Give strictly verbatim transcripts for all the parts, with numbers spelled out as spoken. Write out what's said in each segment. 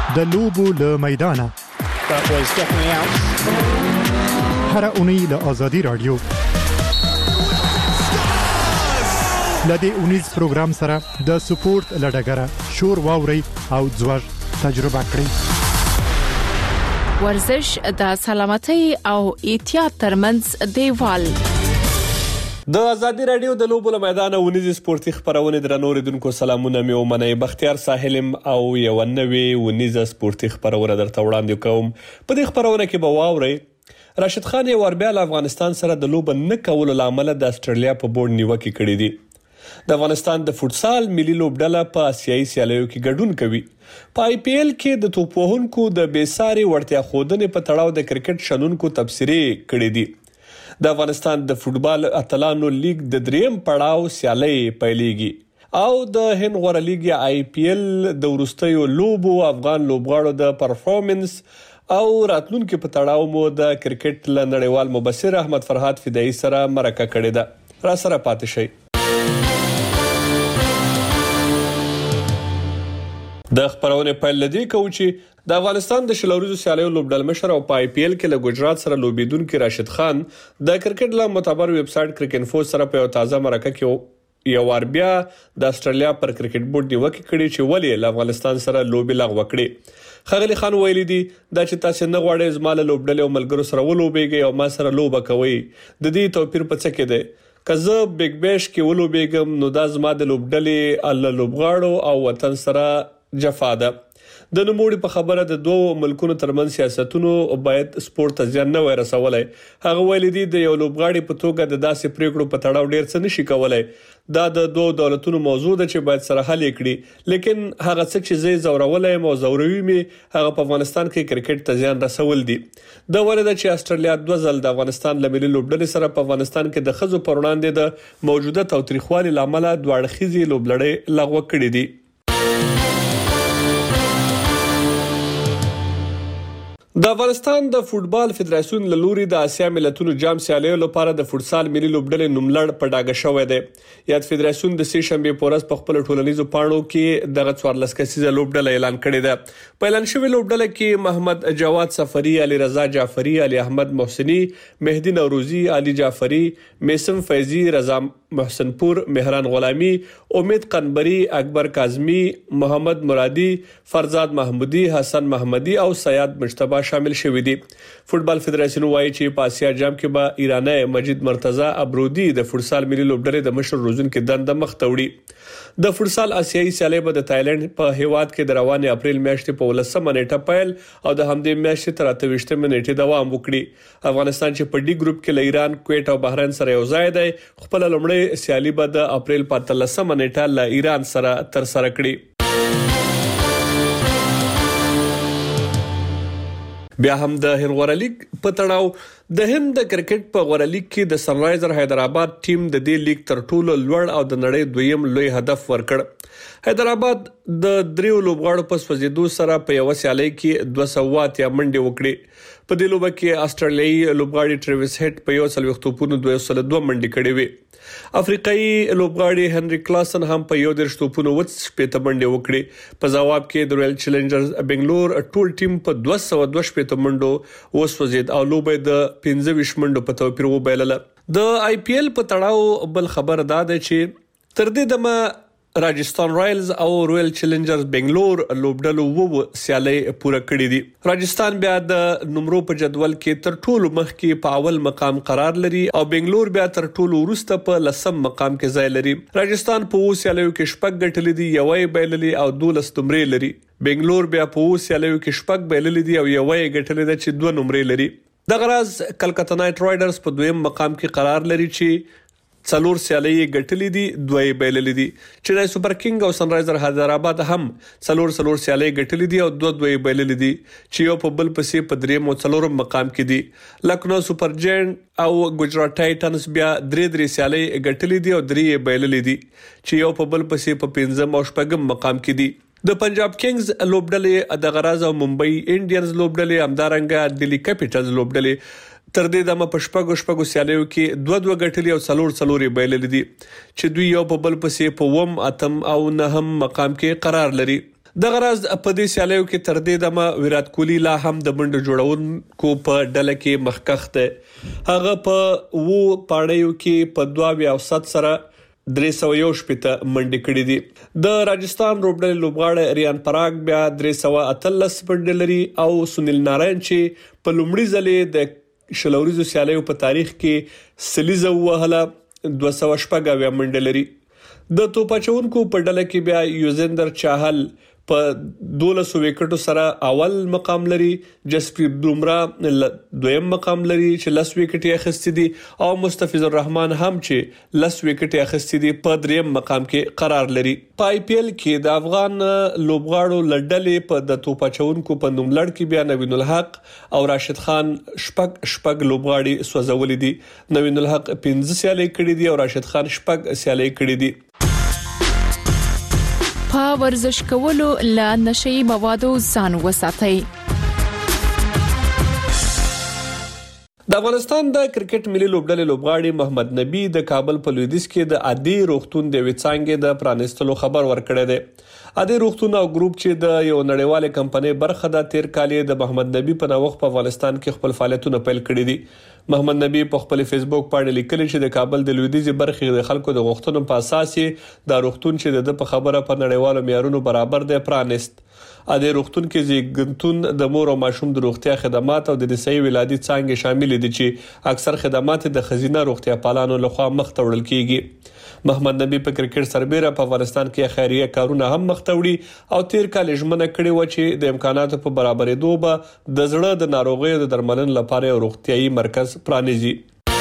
د لوبو له میدانه. That was definitely out. هر اونۍ له آزادي رادیو لدې اونیز پروګرام سره د سپورت لډګره شور واوري او ځوړ تجربه کړئ. ورزش د سلامتۍ او احتیاط ترمنځ دیوال. د آزادي رادیو د لوبو له میدانه ونیز سپورتي خبرونه درنو ریدونکو سلامونه مې ومنئ. بختیار ساحلم او یو نوې ونیز سپورتي خبرونه درته وړاندې کوم. په دې خبرونه کې به واورئ راشد خان یو ور بیا افغانستان سره د لوب نه کولو لامل د استرالیا په بورډ نیوکه کړې دي. د افغانستان د فوتسال ملي لوبډله په آسیایي سیالیو کې ګډون کوي. په آی پی ایل کې د توپ وهونکو د بیساري وړتیا ښودنې په تړاو د کرکټ شنونکو تبصرې کړې دي. د افغانستان د فوتبال اتلانو لیگ د دریم پړاو سیالي پیلېږي او د هند غوره لیگ آی پی ایل د وروستیو لوبو افغان لوبغاړو د پرفارمنس او راتلونکو په تړاو مو د کرکټ له نړیوال مبصر احمد فرحات فدایي سره مرکه کړې ده. را سره پاتې شئ. د خبرونه پیل لدی کوي چې د افغانستان د شلوریزو سیالیو لوبډل مشر او په آی پی ایل کې له ګجرات سره لوبیدونکو راشد خان د کرکټ له معتبر ویب سټ کرکټ انفو سره په تازه مرکه کې یو ور بیا د استرالیا پر کرکټ بورډ نیوکه کړې چې ولې له افغانستان سره لوبي لغوه کړې. خغلی خان ویلي دي دا چې تاسو نه غواړئ زماله لوبډل او ملګرو سره ولوبېږئ او ما سره لوبه کوي. د دې توپیر په څه کې دی؟ که زه بیگ بیش کې ولوبېږم نو دا زما د لوبډلې ال لوبغاړو او وطن سره جفا ده. د نوموړي په خبره د دوه ملکونو ترمن سیاستونو باید سپورت ته ځان نه ورسولای. هغه ویل دي د یو لوبغاړي په توګه د داسې پریکړو په تړاو ډیر څه نشي کولای. دا د دوه دولتونو موضوع ده چې باید سره حل کړي. لیکن هغه څه چې زه زورولای مو زوروي می هغه په افغانستان کې کرکټ ته ځان رسول دي. د ولدا چې استرالیا دوه ځل د افغانستان لملي لوبډلې سره په افغانستان کې د خزو پر وړاندې د موجوده تاوتریخوالي لامل دوه اړخیزي لوبلړې لغوه کړې دي. د افغانستان د فوتبال فدراسیون له لوري د اسیا ملتونو جام سیالیو لپاره د فوتسال ملي لوبډلې نوملړ په ډاګه شوې ده. یاد فدراسیون د سې شنبه پورس په خپل ټولنیزو پاڼو کې دغه څوارلس کسیزه لوبډله اعلان کړې ده. په اعلان شوی لوبډله کې محمد جواد سفری، علي رضا جعفری، علي احمد محسنی، مهدی نوروزی، علي جعفری، میسم فیضی، رضا محسن پور، مهران غلامی، امید قنبری، اکبر کاظمی، محمد مرادی، فرزاد محمودی، حسن محمدی او سیاد مجتبی شامل شوي دي. فوتبال فدراسیون وايي چې په آسیا جام کې به ایرانی مجید مرتضی ابرودی د فوتسال ملي لوبډلې د مشر روزونکو دنده مخ ته وړي. د فوتسال آسیایي سیالي به د تایلند په هیواد کې د روانې اپریل میاشتې په ولسمه نیټه پیل او د همدې میاشتې تر اته ویشتمه نیټې دوام وکړي. افغانستان چې په ډي ګروپ کې له ایران، کویت او بحرین سره یو ځای دی، خپل لومړی سیالي به د اپریل په اتلسمه نیټه له ایران سره تر سره کړي. بیا هم د هند غوره لیگ په تړاو د هند د کرکټ په غوره لیگ کې د سنرایزر حیدرآباد ټیم د دې لیگ تر ټولو لوړ او د نړۍ دویم لوی هدف ورکړ. حیدرآباد د دریو لوبغاړو په سوځیدو سره په یو سیالي کې دوه سوه اتیا منډې وکړې. په دې لوبه کې استرالیایي لوبغاړي ټریویس هیټ په یو سل وختوپونو دوه سل دوه منډې کړې وې. افریقایي لوبغاړي هنري کلاسن هم په یو درش توپونو وڅ شپږ منډې وکړې. په جواب کې د رویل چیلنجرز بنگلور ټول ټیم په دوه سوه دوه شپږ منډو وسوځید او لوبه د پنځه ویشت منډو په توپیر وبایلله. د آی پی ایل په تړاو بل خبر دا ده چې تر دې دمه راجستان رایلز او رویل چیلنجرز بنگلور لوبډلو وو سیالي پوره کړې دي. راجستان بیا د نمبرو په جدول کې تر ټولو مخکې په اول مقام قرار لري او بنگلور بیا تر ټولو وروسته په لسم مقام کې ځای لري. راجستان په وو سیالیو کې شپږ ګټلې دي، یوې بایللې او دولس نمرې لري. بنگلور بیا په وو سیالیو کې شپږ بایللې دي او یوې ګټلې ده چې دوه نمرې لري. د غراز کلکته نایټ رایډرز په دویم مقام کې قرار لري چې څلور سیالي ګټلې دي، دوه بایللې دي. چنای سپر کینګ او سنرایزر حیدرآباد هم څلور څلور سیالي ګټلې دي او دوه دوه بایللې دي چې یو په بل پسې په دریم او څلورم مقام کې دي. لکنو سپر جاینټ او ګجرات ټایټنز بیا درې درې سیالي ګټلې دي او درې بایللې دي چې یو په بل پسې په پنځم او شپږم مقام کې دي. د پنجاب کینګز لوبډلې د غراز او ممبئی انډینز لوبډلې همدارنګه دلی کیپټلز لوبډلې تر دې دمه په شپږو شپږو سیالیو کې دوه دوه ګټلې او څلور څلورې بایللې دي چې دوی یو په بل پسې په وم اتم او نهم مقام کې قرار لري. د غرض په دې سیالیو کې تر دې دمه ویرات کوهلی لا هم د منډ جوړونکو په ډله کې مخکخ دی. هغه په وو پاړیو کې په دوه اوسط سره درې سوه یو شپېته منډې کړې دي. د راجستان روبډلې لوبغاړی ریان پراګ بیا درې سوه اتلس منډې لري او سنیل نارائن چې په لومړي ځلې د شلوریزو سیالیو په تاریخ کې سلیزه وهله دوه سوه شپږ اویا منډې لري. د توپاچونکو په ډله کې بیا یوزندر چاهل په دولس وکټو سره اول مقام لري. جسپریت بومرا دویم مقام لري چې لس وکټې اخیستې دي او مستفیض الرحمن هم چې لس وکټې اخیستې دي په دریم مقام کې قرار لري. په آی پی ایل کې د افغان لوبغاړو لړډلې په د توپاچونکو په نوم لړ کې بیا نوین الحق او راشد خان شپږ شپږ لوبغاړي سوځولې دي. نوین الحق پنځه سیالۍ کړې دي او راشد خان شپږ سیالۍ کړې دي. په ورزش کولو له نشئی موادو ځان وساتئ. د افغانستان د کرکټ ملي لوبډلې لوبغاړي محمد نبی د کابل په لویدیځ کې د عادي روغتون د وڅانګې د پرانستلو خبر ورکړی دی. عادي روغتون او ګروپ چې د یو نړیوال کمپنۍ برخه ده تیر کال د محمد نبی په نوښت په افغانستان کې خپل فعالیتونه پیل کړي دي. محمد نبی په خپل فیسبوک باندې لیکلي چې د کابل د لویدیځ برخې د خلکو د غوښتنو په اساس د روغتون چې د په خبره په نړیوالو معیارونو برابر دی پرانست. عادي روغتون کې زیږنتون د مور او ماشوم د روغتیا خدمات او د نسایي ولادي څانګې شامل دي چې اکثر خدمات د خزینه روغتیا پالانو لخوا مخ ته وړل کیږي. محمد نبی په کرکټ سربېره په افغانستان کې خیریه کارونه هم مخ ته وړي او تیر کال ژمنه کړې و چې د امکاناتو په برابرېدو به د زړه د ناروغیو د درملنې لپاره یو روغتيایي مرکز پرانیزي.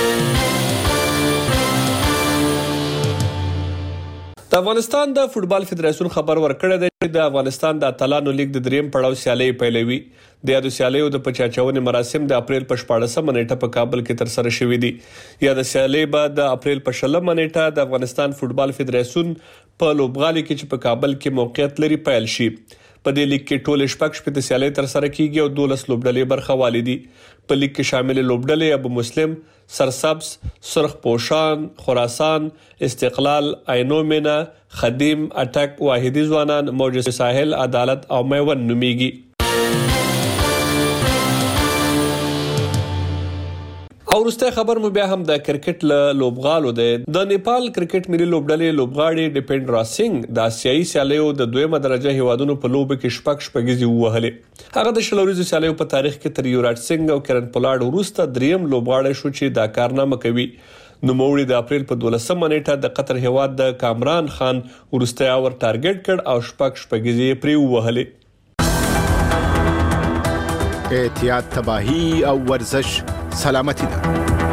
د افغانستان د فوتبال فدراسیون خبر ورکړی دی چې د افغانستان د اتلانو لیګ د دریم پړاو سیالۍ پیلوي. د یادو سیالیو د پچاچونې مراسم د اپریل په شپاړسمه نیټه په کابل کې تر سره شوې دي. یا د سیالۍ به د اپریل په شلمه نیټه د افغانستان فوتبال فدراسیون په لوبغالي کې چې په کابل کې موقعیت لري پیل شي. په دې لیګ کې ټول شپږ شپږ سیالۍ تر سره کیږي او دولس لوبډلې برخه والي دي. په لیګ کې شامل لوبډلې ابو مسلم، سرسبز، سرخ پوشان، خراسان، استقلال، عینومنه، خدیم، اټک، واحدی ځوانان، موج ساحل، عدالت او میون نومیږي. او وروسته خبر مو بیا هم د کرکټ له لوبغالو دی. د نیپال کرکټ ملي لوبډلې لوبغاړي ډیپندرا سنگ د آسیایي سیالیو د دویمه درجه هیوادونو په لوبه کې شپږ شپږیزې ووهلې. هغه د شلوریزو سیالیو په تاریخ کې تر یوراج سنگ او کرن پولاړ وروسته دریم لوبغاړی شو چې دا کارنامه کوي. نوموړي د اپریل په دولسمه نیټه د قطر هیواد د کامران خان وروسته اور ټارګټ کړ او شپږ شپږیزې پرې ووهلې. احتیاط تباہی او ورزش سلامتی ده.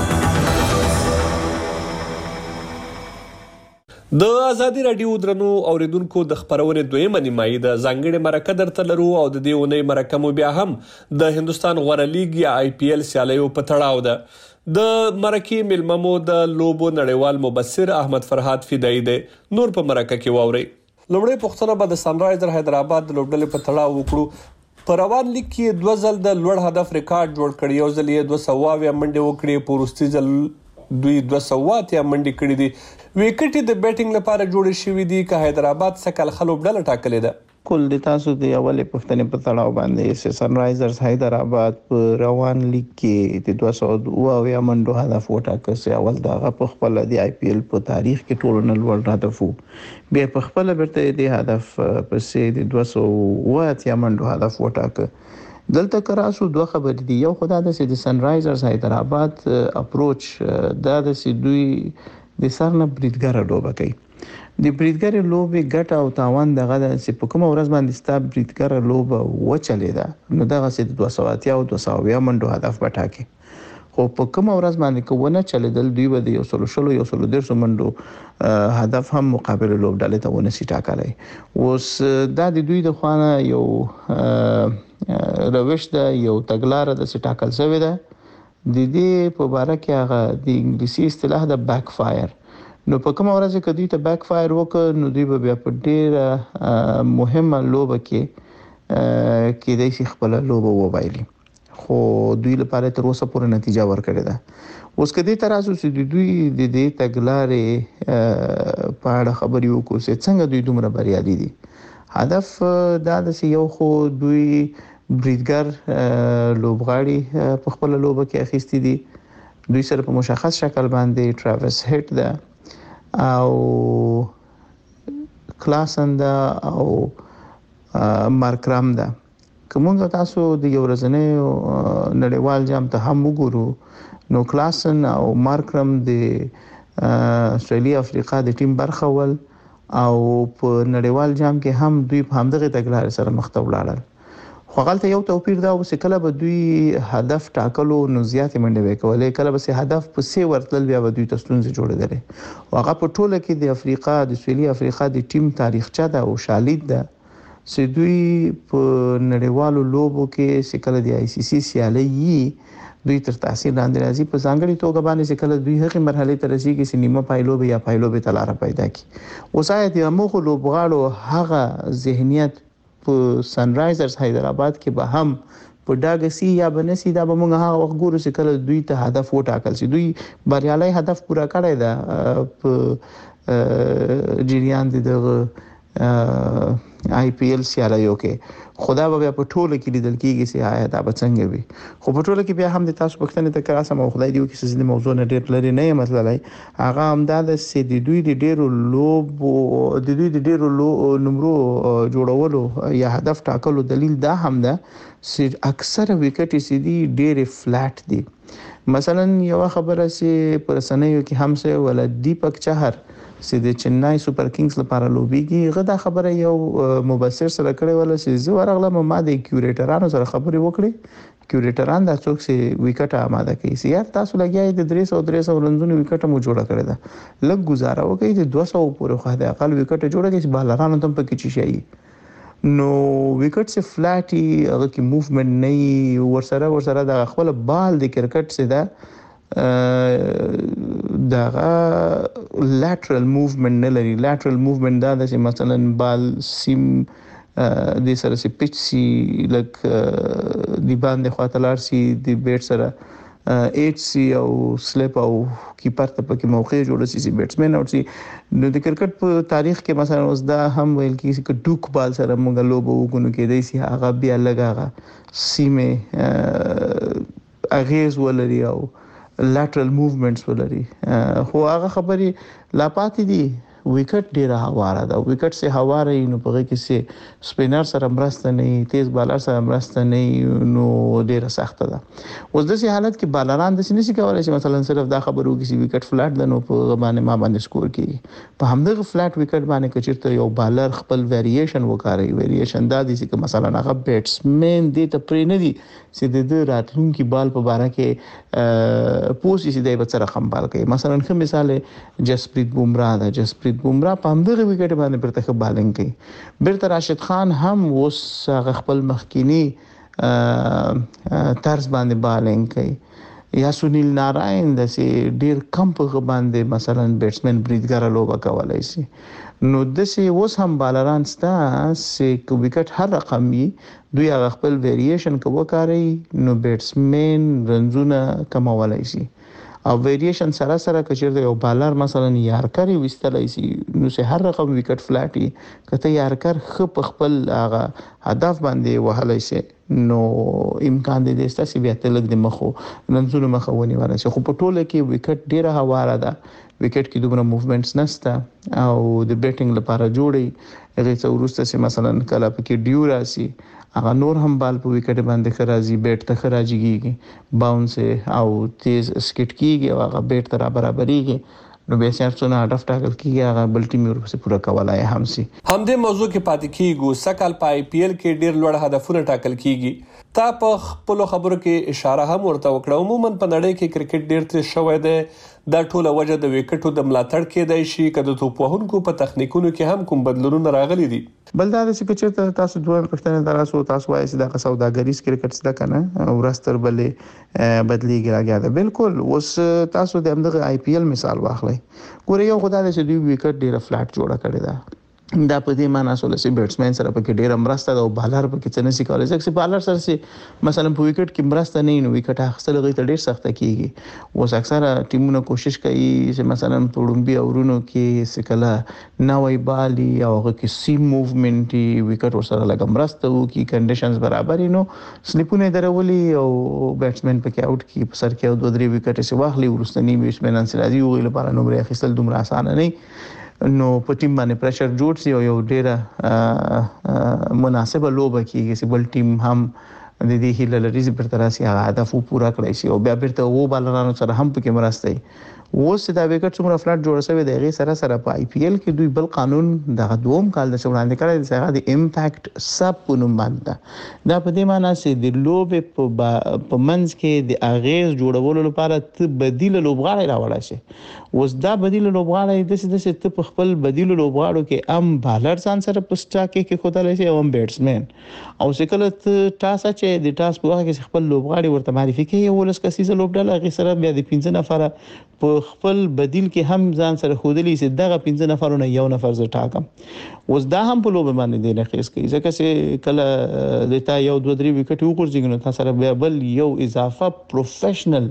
د ازادي رادیو درنو اوریدونکو د خبرونې دویمه نیمایي د ځانګړي مرکه درته لرو او د دې اونۍ مرکه مو بیا هم د هندستان غوره لیګ یا آی پی ایل سیالیو په تړاو ده. د مرکې ملممو د لوبو نړیوال مبصر احمد فرحات فدایي دی. نور په مرکه کې واوري. لومړی پوښتنه به د سنرایزر حیدرآباد د لوبډلې په تړاو وکړو. په روان لیګ کې دوه ځل د لوړ هدف ریکارډ جوړ کړی. یو ځل یې دوه سوه اویا منډې وکړې، په وروستي ځل دوی دوه سوه اتیا منډې کړې دي. وکټې د بیټینګ لپاره جوړې شوې دي که حیدرآباد څه کال ښه لوبډله ټاکلې ده. کل د تاسو د اولې پوښتنې په تړاو باندې سنرایزرز حیدرآباد په روان لیګ کې د دوه سوه اویا منډو هدف وټاکه چې اول دغه په خپل د آی پی ایل په تاریخ کې ټول نه لوړ هدف وو. بیا په خپل برته د هدف پسې د دوه سوه اتیا منډو هدف وټاکه. دلته کراسو دوه خبرې دي. یو خدای د سې د سنرایزرز حیدرآباد اپروچ دا د سې دوی د سرنه بریدګر لوبه کوي. د بریدګر لوبه ګټه او تاوان دغه د چې په کومه ورځ باندې ستا بریدګر لوبه وچلیدا نو دغه چې د دوه سوه اتیا او دوه سوه اویا منډو هدف بټاکي. خو په کومه ورځ باندې کوونه چلیدل دوی به د یو سلو شلو یو سلو دیرشو منډو هدف هم مقابل لوبډلې ته ونه سي ټاکلی. اوس دا د دوی د خوانه یو روش ده، یو تګلاره د سي ټاکل شوې ده. د دې په باره کې هغه د انګلیسي اصطلاح د بیک فایر. نو په کومه ورځ کې دوی ته بیک فایر وکړ نو دوی به بیا په ډېره مهمه لوبه کې کې د شي خپل لوبه وبایلي. خو دوی لپاره تر اوسه پورې نتیجه ورکړې ده. اوس کدي تراسو چې دوی د دې تګلارې په اړه خبرې وکړو چې څنګه دوی دومره بریالي دي. هدف دا د یو خو دوی بریدګر لوبغاړي په خپل لوبه کې اخیستي دي دوی سره په مشخص شکل باندې ټراویس هټ ده او کلاسن ده او مارکرام ده کومه تاسو د یو ورځنی نړیوال جام ته هم وګورو نو کلاسن او مارکرام د استرالیا افریقا د ټیم برخه ول او په نړیوال جام کې هم دوی په همدغه تګلارې سره مخ ته ولاړل خو غلطه یو توپیر دا و چې کله به دوی هدف ټاکلو نو زیاتې منډې وکولې کله به هدف په سی ورتل بیا به دوی تاسو جوړېدل او هغه په ټوله کې د افریقا د استرالیا افریقا د ټیم تاریخچه ده او شالید ده چې دوی په نړیوالو لوبو کې کله د آی سی سی سیالي دوی تر تاثیر لاندې راځي په ځانګړي توګه باندې چې کله دوی هغه مرحله ته رسیږي چې نیمه پایلوب یا پایلوب ته لار پیدا کی اوسایت یو مخ لوبغاړو هغه ذهنیت په سن رایزرز حیدرآباد کې به هم په ډاګسي یا بنسي دا به موږ هغه وخت ګورو چې کله دوی ته هدف وټاکل شي دوی بریالي هدف پورا کړی دا په جریان دغه آی پی ایل سیالیو کې خدا به په ټوله کې لیدل کېږي چې آیا دا به څنګه وي خو په ټوله کې بیا هم د تاسو پښتنې ته کراسم او خدای دې وکړي چې د موضوع نه ډېر لري نه مطلب هغه هم دا د سې د دوی د ډېرو لوب د دوی د ډېرو نمبرو جوړولو یا هدف ټاکلو دلیل دا هم ده چې اکثره وکټې سې دي ډېر فلټ دي مثلا یو خبره چې پر سنوي کې هم څه ولا دیپک چهر چې د چنای سپر کینګز لپاره لوبيږي غدا خبره یو مبصر سره کړې ولا چې زه ورغلم ما د کیوریټرانو سره خبرې وکړې کیوریټران دا څوک چې وکټ آماده کوي چې یار تاسو لګیاي د درې سوه درې سوه رنزونو وکټ مو جوړه کړې ده لږ گزاره وکړي د دوه سوه پورې خو د اقل وکټ جوړه کړي چې بالرانو تم پکې چي شي نو وکټ سے فلټي هغه کی موومېنټ نه ورسره ورسره د خپل بال د کرکټ سے دا دا lateral movement نه لري lateral movement دا چې مثلا بال سیم د سره سي پچ سي لک دی باندې خاطلار سي د بیټ سره ایچ سی او سلیپ او کیپر ته پکې موقع جوړ سي سي بیټسمن او سي نو د کرکټ په تاریخ کې مثلا اوس دا هم ویل کیږي چې ډوک بال سره موږ لوبو وګونو کې دی سي هغه بیا لګاغه سیمه اغیز ولري او lateral movements ولري خو هغه خبري لا پاتې دي وکټ ډیره هواره ده وکټ سه هواره نو په کې سه سپینر سره مرسته نه تیز بالر سره مرسته نه نو ډیره سخت ده اوس د سي حالت کې بالران د سې نشي کولای چې مثلا صرف دا خبرو کې سي وکټ فلټ ده نو په باندې ما باندې سکور کیږي په همدغه فلټ وکټ باندې کچرته یو بالر خپل ویریشن وکړي ویریشن دا دي چې مثلا هغه بیټسمن دې ته پرې نه دي چې د راتلونکي بال په باره کې پوسې سي د بچره خم بال کوي مثلا خو مثال جسپریت بومراه ده جسپریت بومراه په همدغه وکټ باندې پرته بالنګ کوي بیرته راشد خان هم اوس خپل مخکینی طرز باندې بالنګ کوي یا سنیل ناراین د سي ډیر کم په باندې مثلا بیټسمن بریدګر لوبه کولای شي نو د سي اوس هم بالران ستا سي وکټ هر رقمي دوی هغه خپل ویریشن کوو کاری نو بیټسمن رنزونه کمولای شي او ویریشن سره سره کچیر یو بالر مثلا یارکر وستلای شي نو سه هر رقم وکټ فلټي کته یارکر خپ خپل هغه هدف باندې وهلای شي نو امکان دې دستا سی بیا تلګ د مخو ننزول مخونی ورسې خو په ټوله کې وکټ ډیره هواره ده وکټ کې دومره موومېنټس نشته او د بیټینګ لپاره جوړي هغه څو ورسته سي مثلا کله پکې ډیو راسي هغه نور هم بال په وکټ باندې خراجي بیټ ته خراجيږي باونس او تیز سکټ کیږي او هغه بیټ تر برابرېږي نو به څنګه هدف ټاکل کیږي هغه بل ټیم ورپسې پوره کولای هم سي همدې موضوع کې پاتې کیږي سکل په آی پی ایل کې ډیر لوړ هدفونه ټاکل کیږي تا په خپل خبرو کې اشاره هم ورته وکړه عموما په نړۍ کې کرکټ ډیر تر شوې ده دا ټوله وجه د وکټو د ملاتړ کې دی شي کده توپوهونکو په تخنیکونو کې هم کوم بدلونونه راغلي دي بل دا چې کچته تاسو دوه پښتنه دراسو تاسو وایي چې دا سوداګریز کرکټ څه کنه ورستر بلې بدلیږي راګه ده بالکل اوس تاسو د همدغه آی پی ایل مثال واخلئ ګوره یو خدای دې دوی وکټ ډیره فلټ جوړه کړی دا دا په دې معنی سره چې بیټسمن سره پکې ډېر مرسته او بالر پکې څه نشي کولای ځکه چې بالر سره چې مثلا په وکټ کې مرسته نه نو وکټ اخیستل غي ته ډېر سخت کیږي اوس اکثره ټیمونه کوشش کوي چې مثلا په لومبي اورونو کې سکله نوې بالي او هغه کې سیم موومنت وکټ ورسره لګم مرسته وکي کنډیشنز برابر نو سلیپونه درولي او بیټسمن پکې آوټ کی په سر کې او دوه درې وکټ سي واخلي ورستنی بیټسمن انسرازي وغیله لپاره نو بری اخیستل دومره اسانه نه نو په ټیم باندې پریشر جوړ شي او یو ډیره مناسبه لوبه کیږي چې بل ټیم هم د دې هیله لري چې پر تراسي هغه هدف پورا کړی شي او بیا بیرته وو بالرانو سره هم پکې مرسته وي اوس دا وکټ څومره فلټ جوړ شوی دی غي سره سره په آی پی ایل کې دوی بل قانون د دوم کال د وړاندې کړی دی هغه د امپیکټ سب په نوم باندې دا په دې معنی چې د لوبې په منځ کې د اغیز جوړولو لپاره ته بدیل لوبغاړی راوړای شي اوس دا بدیل لوبغاړی د څه د څه ته په خپل بدیل لوبغاړو کې ام بالر ځان سره پسټا کې کې خدای شي او ام بیټسمن او شکل ته ټاس چې د ټاس په وخت کې خپل لوبغاړي ورته معرفي کوي ولس کسي لوبډل هغه سره بیا د پنځه نفر په خپل بدیل کې هم ځان سره خودلی چې دغه پنځه نفرونه یو نفر زه ټاکم اوس دا هم په لوب باندې دی نه خېس کوي ځکه چې کله د تا یو دوه درې وکټ وګورځي نو تاسو سره بیا بل یو اضافه پروفیشنل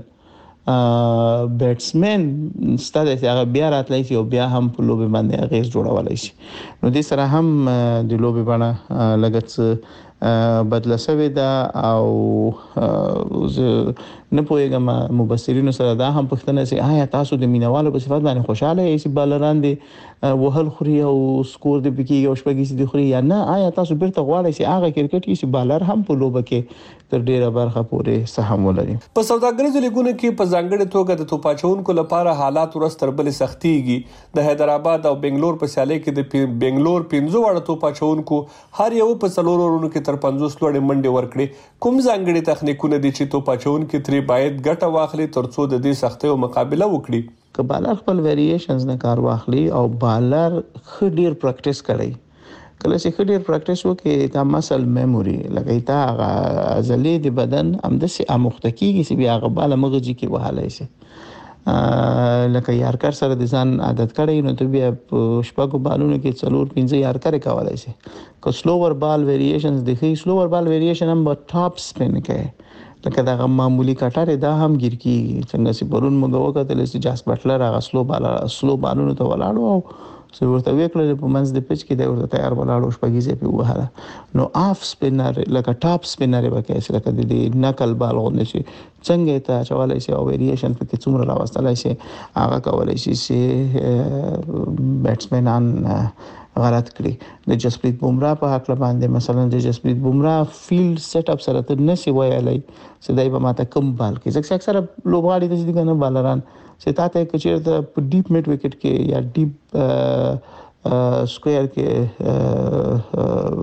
بیټسمن ستاسو هغه بیا راتلای شي او بیا هم په لوب باندې غیز جوړولای شي نو د سره هم د لوب باندې لګت بدله شوې ده او نه پوهیږم مبصرینو سره دا هم پوښتنه چې آیا تاسو د مینوالو په صفات باندې خوشاله یې چې بالران دي وهل خوري او سکور دې پکې او شپږی دي خوري یا نه آیا تاسو بیرته غواړئ چې هغه کرکټ کې چې بالر هم په لوبه کې تر ډیره برخه پورې سهم ولري په سوداګریزو لیګونو کې په ځانګړي توګه د توپاچونکو لپاره حالات ورستر بل سختيږي د حیدرآباد او بنگلور په سیالي کې د بنگلور پنځه وړ توپاچونکو هر یو په څلورو ورونو کې تر پنځوس لوړې منډي ورکړي کوم ځانګړي تخنیکونه دي چې توپاچونکو تری باید ګټه واخلي ترڅو د دې سختیو مقابله وکړي که بالر خپل ویریشنز نه کار واخلي او بالر خډیر پریکټیس کړي کله چې خډیر پریکټیس وکړي تا مسل میموري لکه تا عضلې د بدن همدسي امختکیږي چې بیا غباله مغزي کې وهاله شي لکه یارکر سره د ځان عادت کړي نو ته بیا شپږو بالونو کې څلور پنځه یارکر کولای شي که سلوور بال ویریشنز د هي سلوور بال ویریشن هم په ټاپ سپین کې لکه دا معمولی کټاره دا هم ګیر کی څنګه چې پرون موږ وکړل چې جاس بټلر هغه سلو بال سلو بالونو ته ولاړو او څو ورته وکړل په منځ د پچ کې دا ورته تیار ولاړو شپږیزه په وهاله نو اف سپینر لکه ټاپ سپینر وکړي چې لکه د دې نقل بال غونډه شي څنګه ته چوالای شي او ویریشن په کې څومره راوستلای شي هغه کولای شي چې بیټسمنان غلط کړی د جسپریت بومرا په حق باندې مثلا د جسپریت بومرا فیلډ سیټ اپ سره ته نشي وایلای چې دای په ماته کم بال کې ځکه اکثر لوبغاړي د دې کنه بالران چې تاسو کې چیرته په ډیپ میډ وکټ کې یا ډیپ سکوير کې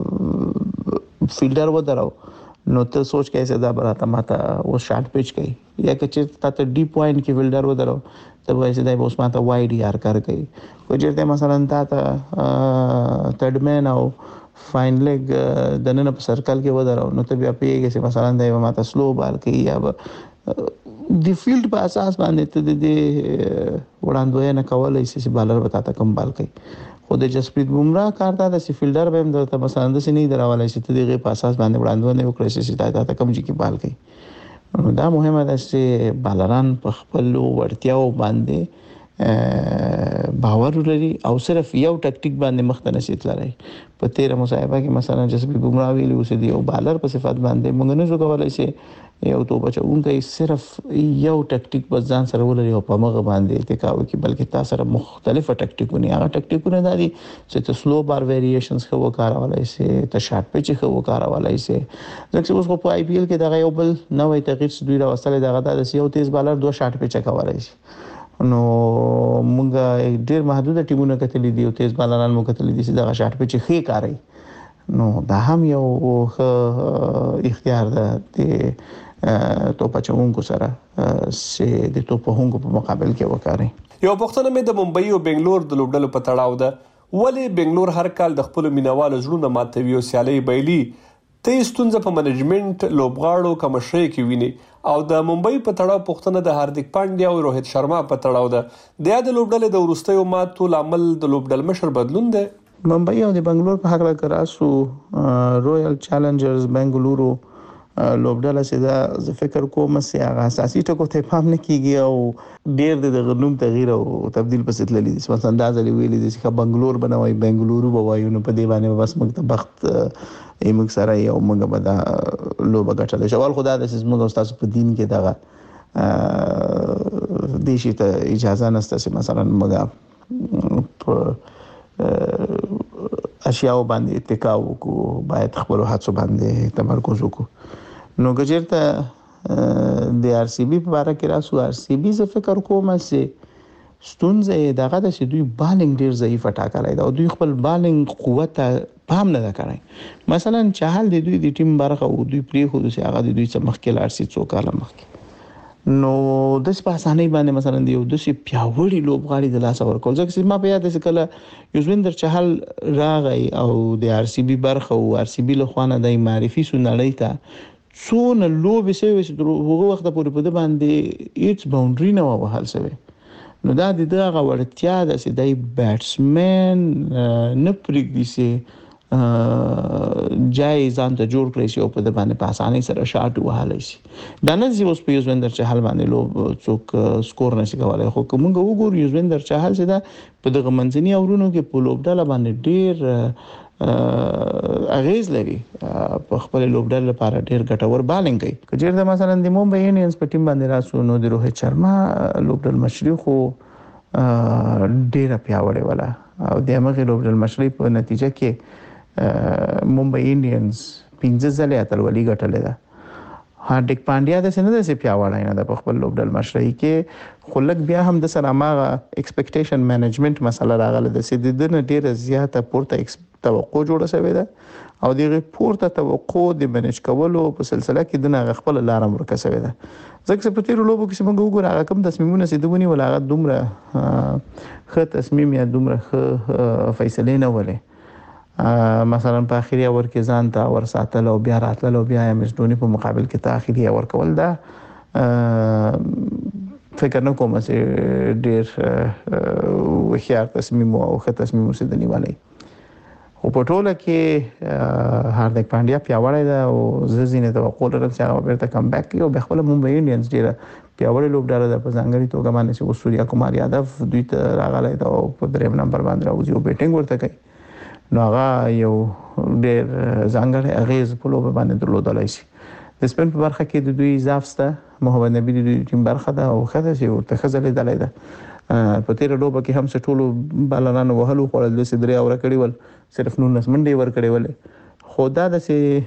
فیلډر و دراو نو ته سوچ کیسه دا براته ماته او شارټ پچ کوي یا که چې تاسو ډیپ پوینټ کې فیلډر و دراو ته وایي دا اوس ماته وایډ یار کار کوي کو چیرته مثلا تاسو تھرډ مین او فاین لیګ د نن په سرکل کې و دراو نو ته بیا پیږي چې مثلا دا ماته سلو بال کوي یا د فیلډ په اساس باندې ته د وړاندوینه کولای شي چې بالر وتا کم بال کوي خو د جسپریت بومرا کار دا د فیلډر به هم د مثلا د سنې دراولای شي ته دغه په اساس باندې وړاندوینه وکړي چې دا کم جی کې بال کوي دا مهمه ده چې بالران په خپل ورتیاو باندې باور لري او صرف یو ټاکټیک باندې مخته نشي تللی په تیره مصاحبه کې مثلا جسپریت بومرا ویلي اوس دی او بالر په صفات باندې موږ نه زو کولای شي یو تو بچونکي صرف یو ټاکټیک په ځان سره ولري او په مغه باندې اتکاو کې بلکې تاسو سره مختلفه ټاکټیکونه هغه ټاکټیکونه دي چې ته سلو بار ویریشنز خو وکړولای شي ته شارټ پچ خو وکړولای شي ځکه اوس په آی پی ایل کې دا یو بل نوې تغییر چې دوی راوستل دا غدا د یو تیز بالر دوه شارټ پچ کولای شي نو موږ ډیر محدود ټیمونه کتلې دي او تیز بالران موږ کتلې دي چې دا شارټ پچ خې کاری نو دا هم یو اختیار ده د توپچونکو سره چې د توپونکو په مقابل کې وکړي یو پښتنه مې د ممبئی او بنگلور د لوبډلو په تړاو ده ولی بنگلور هر کال د خپل مینوالو زړونه ماتوي او سیالي بایلي ته ستونزه په منیجمنت لوبغاړو کمشري کې ویني او د ممبئی په تړاو پښتنه د هاردیک پانډیا او روهیت شرما په تړاو ده د یاد لوبډلې د ورستیو ماتو لامل د لوبډل مشر بدلون ده ممبئی او د بنگلور په حق لا کراسو رویل چیلنجرز بنگلورو لوبډاله سیدا زه فکر کوم چې هغه اساسي ټکو ته پام نه کیږي او ډیر د غنوم تغییر او تبديل پسې تللی دي مثلا انداز لري ویلي دي چې بنگلور بنوي بنگلورو بوایو نو په دی باندې بس موږ ته بخت ایمک سره یو موږ به دا لوبه ګټل شوال خدا د سیس موږ استاد په دین کې دا دیشي ته اجازه نشته چې مثلا موږ په اشیاء باندې اتکا وکړو باید خپل هڅو باندې تمرکز وکړو نو ګجرته د آر سی بي په اړه کې راسو آر سی بي زه فکر کوم چې ستونزه دغه د دوی بالینګ ډیر ضعیف ټاکلای دا او دوی خپل بالینګ قوت پام نه کړی مثلا چهل د دوی د ټیم برخه او دوی پری خو د هغه د دوی څخه مخکې آر سی څو کاله مخکې نو د سپاسانه باندې مثلا دی یو د سی پیاوړي لوبغاړي د لاس ورکول ځکه ما په یاد ده کله یوزویندر چهل راغی او د آر سی بي برخه او آر سی بي له خوانه د معرفي سنړی ته څونه لوب سوي چې هغه وخت پورې په د باندې ایټس باونډري نه وهل سوي نو دا د دغه ورتیا د سي د بیټسمن نه پرېږدي سي جای ځان ته جوړ کړی شي او په د باندې په اسانۍ سره شاټ وهلی شي دا نه چې اوس په یوزویندر چهل باندې لوب څوک سکور نشي کولای خو کومه وګورو یوزویندر چهل چې دا په دغه منځني اورونو کې په لوبډاله باندې ډیر اغیز لري په خپل لوبډاله لپاره ډیر ګټور بالینګ کوي کچېرته مثلا د ممبئی انډینز په ټیم باندې راسو نو د روهیت شرما لوبډال مشري خو ډیر پیاوړی ولا او د هغه لوبډال مشري په نتیجه کې ممبئی انډینز پنځه ځله اتلولي ګټلې ده هاردیک پانډیا د سینې د سی پیاوړی نه د خپل لوبډل مشرۍ کې خلک بیا هم د سره ماغه ایکسپیکټیشن مینجمنت مسله راغله د سې د نه ډیره زیاته پورته توقع جوړه شوې ده او د پورته توقع د منیج کولو په سلسله کې د نه خپل لارم ورکه شوې ده ځکه چې په تیر لوبو کې څنګه وګورئ هغه کوم تصمیمونه سي دونی ولا هغه دومره ښه تصمیم یا دومره ښه فیصله نه ولې مثلا په اخیری اور کې ځان ته ور ساتل او بیا راتل او بیا هم ستونی په مقابل کې ته اخیری اور کول دا فکر نه کوم چې ډیر وخیار تصمیم او ښه تصمیم وسیدنی والي او په ټوله کې هاردیک پانډیا پیاوړی دا او ززینه توقع لرم چې هغه بیرته کم بیک کوي او به خپل ممبئی انډینز ډیر پیاوړی لوبډاله د په ځانګړي توګه باندې چې سوریا کمار یادو دوی ته راغلی دا په دریم نمبر باندې راوځي او بیټینګ ورته کوي نو هغه یو ډېر ځانګړی اغیز په لوبه باندې درلودلای شي د سپین په برخه کې د دوی اضافه محمد نبی د دوی ټیم برخه ده او خدای چې ورته خزلې دلای ده په تیر لوبه کې هم څه ټولو بالانانو وهلو خورل د سدري اور کړی ول صرف نو نس منډي ور کړی ول خدا د سي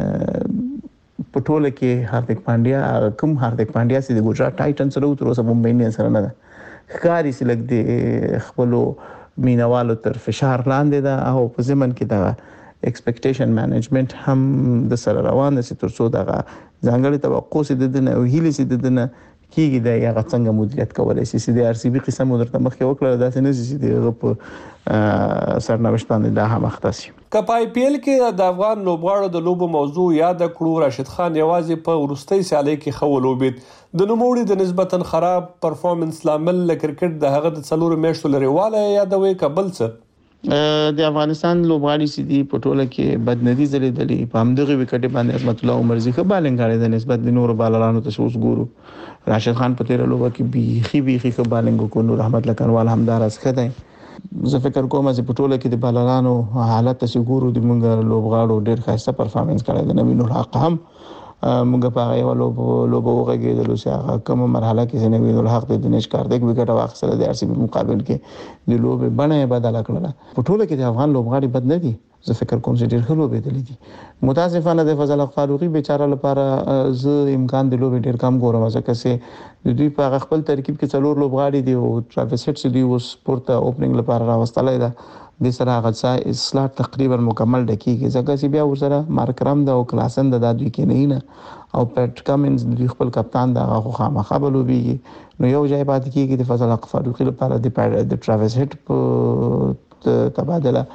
په ټوله کې هاردیک پانډیا کوم هاردیک پانډیا چې د ګجرات ټایټنز سره تر اوسه ممبئی انډینز سره نه ده ښکاری سلګ دی خپلو مینوالو تر فشار لاندې ده او په ځمن کې دا ایکسپیکټیشن مینجمنت هم د سره روان دي تر څو دا ځانګړي توقع سي د دنه او هیله سي د دنه کیږي دا هغه څنګه مدیریت کولای شي چې د آر سی بي قسم درته مخکې وکړه دا څنګه چې د په سرنوشت باندې دا هم اختصي کپ آی پی ایل کې د افغان لوبغاړو د لوبو موضوع یاد کړو راشد خان یوازې په ورستۍ سیالي کې خو لوبید د نوموړي د نسبتا خراب پرفورمنس لامل ل کرکټ د هغه د څلور میاشتو لريواله یادوي کبل څه د افغانستان لوبغاړي سي دي په ټوله کې بدندي زلیدلې په همدغه وکټ باندې عظمت الله عمرزي ښه بالینګ کړی د نسبت د نور بالرانو ته اوس ګورو راشد خان په تیر لوبه کې بيخي بيخي ښه بالینګ کو نور احمد لکنوال همدار اس خدای زه فکر کوم چې په ټوله کې د بالرانو حالت ته ګورو د مونږ لوبغاړو ډېر ښه پرفورمنس کړی د نوین الحق هم مونږ په هغه لوب لوب وغږیدل چې هغه کومه مرحله کې نوین الحق د دنیش کاردک وکټ واخیستل د آر سی بي مقابل کې د لوب بڼه بدله کړله په ټوله کې د افغان لوبغاړي بد نه دي زه فکر کوم چې ډېر ښه لوبې دي متاسفانه د فضل حق فاروقي بیچاره لپاره زه امکان د لوبې ډېر کم ګورم ځکه چې د دوی په خپل ترکیب کې څلور لوبغاړي دي او ټرافیس هټس دی اوس پورته اوپننګ لپاره راوستلای دا د سره هغه سلاټ تقریبا مکمل ډکیږي ځکه چې بیا ورسره مارکرام د او کلاسن د دوی کې نه او پټ کامنز د خپل کپتان د هغه خامخا بلوبيږي نو یو ځای پاتې کیږي د فضل حق فاروقي لپاره د د ټرافیس هټ په تبادله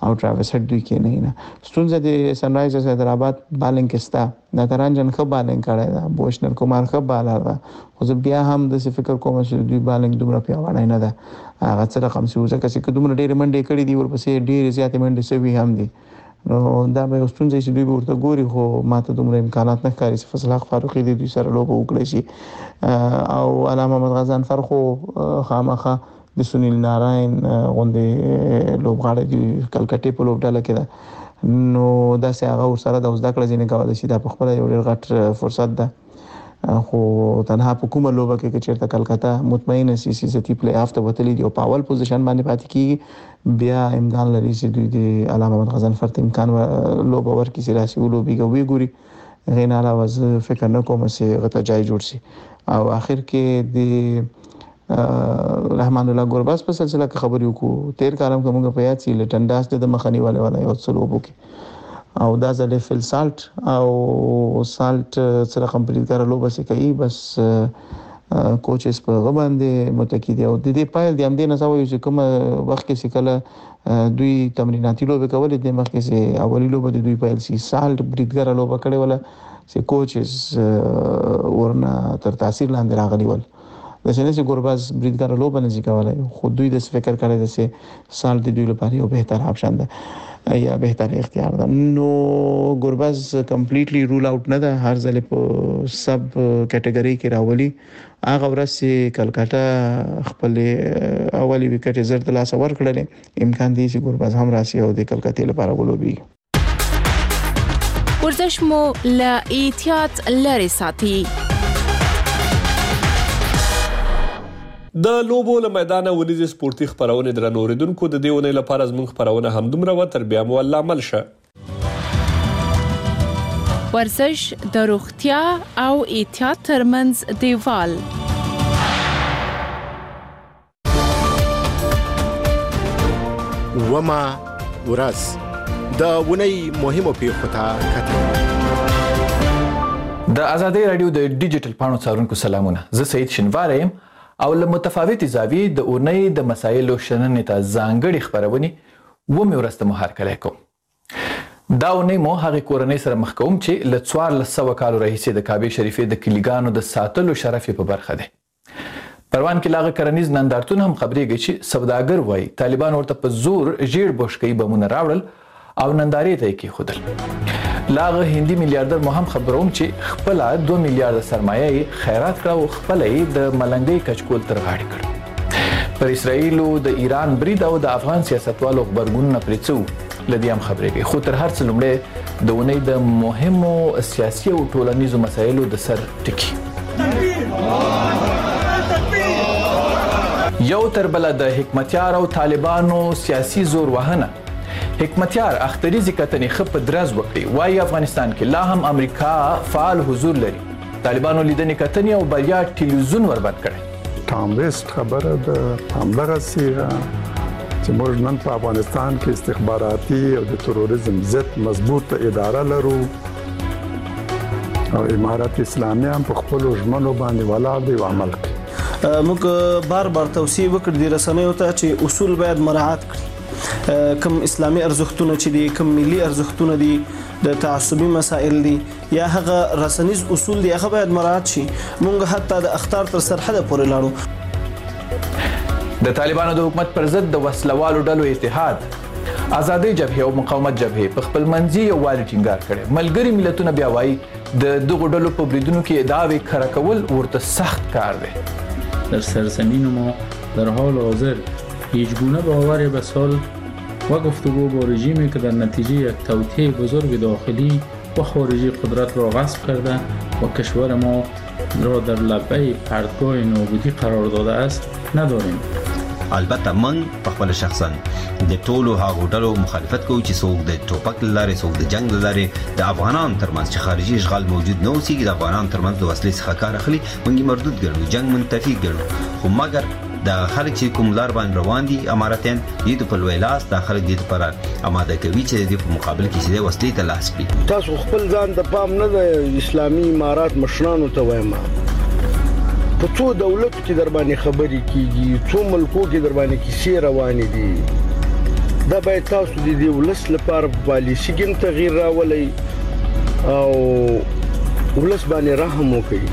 او ټراویس هډ دوی کې نه نه ستونزه د سن رایزرز حیدرآباد بالینګ کې ستا د ترانجن خو بالینګ کړی دا بوشنر کومار خو بالر دا خو زه بیا هم د فکر کوم چې دوی بالینګ دومره پیاوړی نه ده هغه څه رقم سی وځه چې دومره ډېر منډې کړې دي ورپسې ډېر زیاتې منډې سوي هم دي نو دا به ستونزه چې دوی ورته ګوري خو ماته دومره امکانات نه ښکاري چې فضل حق فاروقي دوی سره لوبه وکړي شي او علامه محمد غزان فرخو خامخا د سنیل ناراین غوندې لوبغاړي دي کلکټې په لوبډاله کې ده نو دا سه هغه ور سره د زده کړې ځینې کولای شي دا په خپل یو ډېر غټ فرصت ده خو تنها په کومه لوبه کې چې چیرته کلکتا مطمئن سي سي سي پلی آف ته وتلی دی او په اول پوزیشن باندې پاتې کیږي بیا امکان لري چې دوی د علامه محمد غزان فرت امکان لوبه ورکړي چې راشي ولوبي کوي ګوري غین علاوه فکر نه کوم چې غته جای جوړ شي او اخر کې د رحمان الله ګورباس په سلسله کې خبرې وکړو تیر کارم کومه په یاد سي لټنډاس د مخنی والے والا یو څه لوبو کې او دا ځل فل سالت او سالت سره کمپلیټ کړه لوبه سي کوي بس کوچز په غباندې متکی دی او د دې پایل دی هم دې نه سوي چې کوم وخت کې سکله دوی تمریناتي لوبه کولې د مخ کې سي اولی لوبه د دوی پایل سي سالت بریډګر لوبه کړې ولا سي کوچز ورنه تر تاثیر لاندې راغلي ول د شنه چې ګورباز بریډګر لوبه نه ځي کولای خو دوی د فکر کړی د سي سالت دوی لپاره یو بهتر اپشن ده یا بهتر اختیار ده نو ګورباز کمپلیټلی رول اوټ نه ده هر ځل په سب کټګوري کې راولي هغه ورسې کلکټا خپل اولی وکټ زر د لاس ور کړل امکان دی چې ګورباز هم راشي او د کلکټې لپاره غولوبي ورزش مو لا احتیاط لري ساتي د لوبو له میدانه ولې سپورتي خبرونه درنوریدونکو د دیونه لپاره زموږ خبرونه هم دومره و تر بیا مو الله عمل شه ورزش د روغتیا او احتیاط ترمنځ دیوال وما ورځ د ونی مهمو پیښو ته کتل د آزادۍ رادیو د ډیجیټل پاڼو څارونکو سلامونه زه سید شنوار یم او له متفاوتې زاویې د اونۍ د مسایلو شننې ته ځانګړې خبرونه و مې ورسته مو هرکلی کوم دا اونۍ مو هغې کورنۍ سره مخ کوم چې له څوارلس سوه کالو راهیسې د کعبې شریفې د کلیګانو د ساتلو شرف یې په برخه دی پروان کې لاغه کرنیز نندارتون هم خبرېږي چې سوداګر وایي طالبان ورته په زور ژیړ بوشکۍ بمونه راوړل او نندارې ته یې کېښودل لاغه هندي میلیارډر مو هم خبروم چې خپله دوه میلیارډه سرمایه یې خیرات کړه او خپله یې د ملنګۍ کچکول تر غاړې کړ پر اسرائیلو د ایران برید او د افغان سیاستوالو غبرګونونه پرې څه وو له دې هم خبرېږي خو تر هر څه لومړی د اونۍ د مهمو سیاسي او ټولنیزو مسایلو د سر ټکي یو تر بله د حکمتیار او طالبانو سیاسي زور وهنه حکمتیار اختریزي کتنې خپ درز وکړي وايي افغانستان کې لا هم امریکا فعال حضور لري طالبانو لیدنې کتنې او بریا ټلویزیون وربند کړي ټام ویسټ خبره د همدغه سیغه چې موږ نن په افغانستان کې استخباراتي او د تروریزم ضد مضبوط اداره لرو او امارات اسلامي هم په خپل ژمنو باندې ولاړ دی او عمل کوي موږ بار بار توصیه وکړ د رسنیو ته چې اصول باید مراعات کړي کوم اسلامي ارزښتونه چې دي کوم ملي ارزښتونه دي د تعصبي مسائل دي یا هغه رسنیز اصول دي هغه باید مراعات شي موږ حتی د اخطار تر سرحد پورې لاړو د طالبانو د حکومت پر ضد د وسلوالو ډلو اتحاد آزادۍ جبهې او مقاومت جبهې په خپل منځي یووالي ټینګار کړی ملګري ملتونه بیا وایي د دغو ډلو په بریدونو کې ادعاوې کره کول ورته سخت کار دی در سرزمین ما در حال حاضر هیچ گونه باور به صلح و گفتگو با رژیمی که در نتیجه یک توطئه بزرگ داخلی و خارجی قدرت را غصب کرده و کشور ما را در لبه پرتگاه نابودی قرار داده است نداریم. البته من په خپل شخصا د ټولو هغو ډلو مخالفت کوم چې څوک د ټوپک لارې څوک د جنگ لارې د افغانان ترمنځ چې خارجي اشغال موجود نه اوسي د افغانان ترمنځ د وسلې څخه کار اخلي موږ مردود ګڼو جنگ منتفي ګڼو خو مګر د خلک چې کوم لار باندې روان دي اماراتین دې په لوی لاس د خلک دې لپاره آماده کوي چې د مقابل کې چې وسلې ته لاس کړي تاسو خپل ځان د پام نه د اسلامي امارات مشرانو ته وایم په څو دولت کې در باندې خبرې کیږي څو ملکو کې در باندې کیسې روانې دي دا باید تاسو د دې ولس لپاره پالیسي کې تغییر راولئ او ولس باندې رحم وکړئ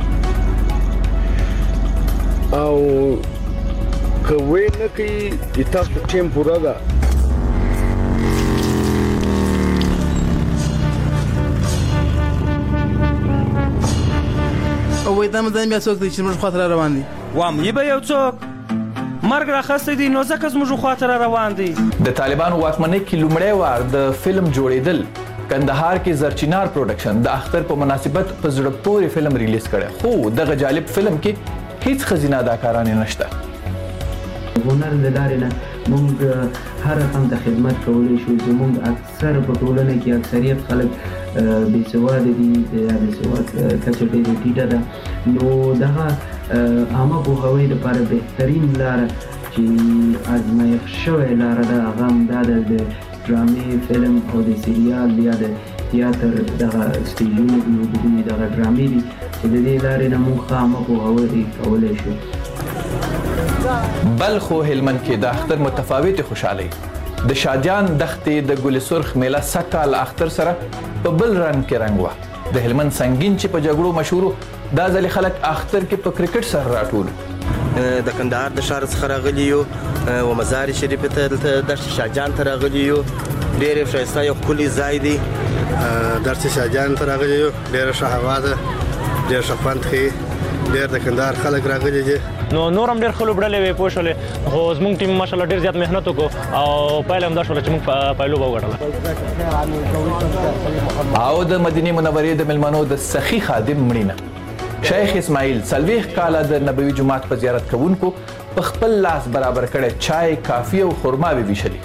او کوي نه کوي د تاسو ټیم پوره ده او وای دا مدن بیا څوک دی چې موږ خاطر روان دي وام یې به یو څوک مرګ راخسته دي نو ځکه زموږ خاطر روان دي د طالبانو واکمنۍ کې لومړی وار د فلم جوړېدل کندهار کې زرچینار پروډکشن د اختر په مناسبت په زړه پورې فلم ریلیز کړی خو دغه جالب فلم کې هیڅ ښځینه اداکارانې نشته هنر د لارې نه موږ هر رقم ته خدمت کولی شو زموږ اکثر په ټولنه کې اکثریت خلک بې سواده دي یا د سواد کچه ډېره ټیټه ده نو دغه عامه پوهاوی لپاره بهترین لاره چې ازمایښت شوې لاره ده هغه همدا ده د ډرامې فلم او د سریال یا د تیاتر دغه سټیجونه دي د دوی دغه ډرامې دي چې د دې لارې نه موږ ښه عامه پوهاوی کولی شو بلخ او هلمند کې د اختر متفاوتې خوشحالۍ د شاجان دښتې د ګل سرخ میله سږکال اختر سره په بل رنګ کې رنګ وه د هلمند سنګین چې په جګړو مشهورو دا ځلې خلک اختر کې په کرکټ سره راټول د کندهار د ښار څخه راغلي یو و مزار شریف ته دښت شاجان ته راغلي یو ډېر ښایسته یو ښکلی ځای دی دښت شاجان ته راغلي یو ډېره ښه هوا ده ډېر ښه خوند ښیي ډېر د کندهار خلک راغلي دي نو نور هم ډېر ښه لوبډلې وې پوه شولې خو زموږ ټیم ماشاءالله ډېر زیات محنت وکړو او پایله همدا شوله چې موږ پایلوبه وګټله او د مدینې منورې د مېلمنو د سخي خادم مړینه شیخ اسماعیل څلوېښت کاله د نبوي جومات په زیارت کوونکو په خپل لاس برابر کړی چای کافي او خرماوې ویشلي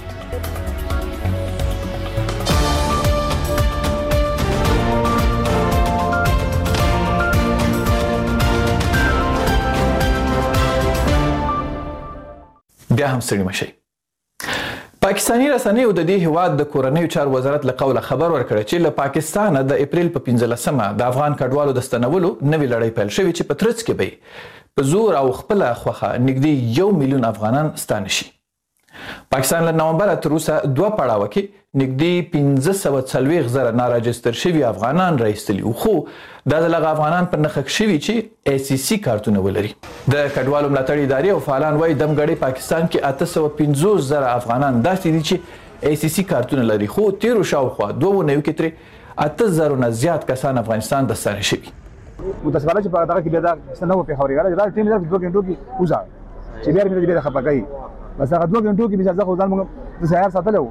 بیا هم ستړي مشئ پاکستاني رسنیو د دې هیواد د کورنیو چارو وزارت له قوله خبر ورکړی چې له پاکستانه د اپریل په پنځلسمه د افغان کډوالو د ستنولو نوې لړۍ پیل شوې چې په ترڅ کې به په زور او خپله خوښه نږدې یو میلیون افغانان ستانه شي پاکستان له نومبره تر اوسه دوه پړاوه کې نږدې پنځه سوه څلوېښت زره ناراجستر شوي افغانان راایستلي وو خو دا د هغه افغانان په نښه شوي چې ای سی سی کارتونه ولري د کډوالو ملاتړ ادارې او فعالان وایي دمګړۍ پاکستان کې اته سوه پنځوس زره افغانان داسې دي چې ای سی سی کارتونه لري خو تیرو شاوخوا دوه اونیو کې ترې اته زرو نه زیات کسان افغانستان د ستانه شوي متاسفانه چې په دغه کې بیا دا څه نه وو پېښوري دا ټیم دا دوه غنټو کې وځه چې بیا مې بیا خپه کوي بس هغه دوه غنټو کې بیا ځکه ځان موږ د سهار ساتلو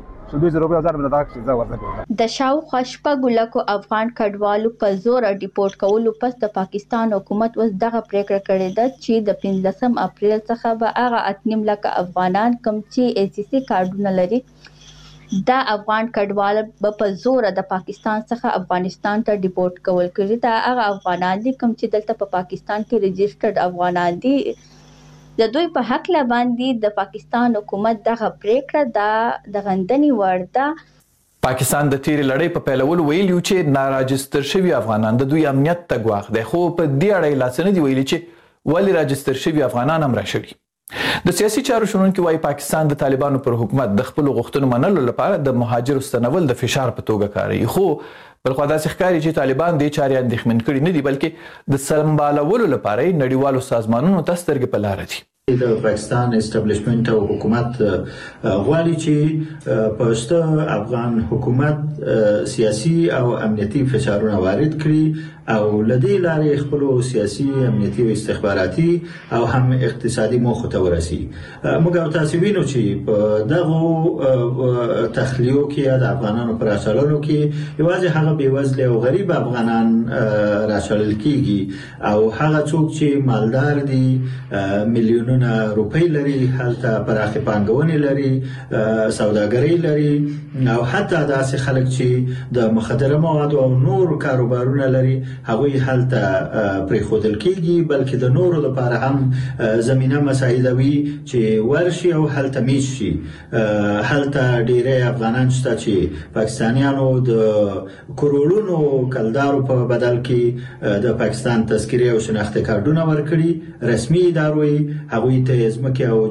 د شاوخوا شپږو لکو افغان کډوالو په زور ډیپورټ کولو پس د پاکستان حکومت اوس دغه پریکړه کړې ده چې د پنځلسم اپریل څخه به هغه اتنیم لکه افغانان کوم چې ای سی سی کارډونه لري دا افغان کډوال به په زور د پاکستان څخه افغانستان ته ډیپورټ کول کړي دا هغه افغانان دي کوم چې دلته په پاکستان کې ريجسترډ افغانان دي د دوی په حق لا باندې د پاکستان حکومت دغه پریکړه دا د غندنې وړ ده پاکستان د تیرې لړۍ په پیلولو ویلي چې ناراجستر شوي افغانان د دوی امنیت ته ګواښ دی خو په دې اړه یې لا څه نه دي ویلي چې ولې راجستر شوي افغانان هم راشړي د سیاسي چارو شنونکي وایي پاکستان د طالبانو پر حکومت د خپلو غوښتنو منلو لپاره د مهاجرو ستنول د فشار په توګه کاروي خو بلخوا داسې ښکاري چې طالبان دې چارې اندېښمن کړي نه دي بلکې د سمبالولو لپاره یې نړیوالو سازمانونو ته سترګې په لاره دي د پاکستان اسټابلیشمنت او حکومت غواړي چې پښتو افغان حکومت سیاسي او امنیتي فشارونه وارد کړي او لدې لارې خپل سیاسي امنیتي او استخباراتي او هم اقتصادي موخو ته ورسي موږ تاسو وینو چې په دغه تخلیو کې د افغانانو پر اصلونو کې یوازې هغه بیوزله او غریب افغانان راشل کیږي او هغه څوک چې مالدار دي میلیونونه روپۍ لري هلته پراخه پانګونې لري سوداګري لري او حتی داسې خلک چې د مخدره موادو او نور کاروبارونه لري هغوی هلته پریښودل کیږي بلکې د نورو لپاره هم زمينه مساعدوي چې ورشي او هلته میش شي هلته ډیری افغانان شته چې پاکستانیانو د کروڑونو کلدارو په بدل کې د پاکستان تذکره او شناخت کارتونه ورکړي رسمي ادارې هغوی ته ځمکې او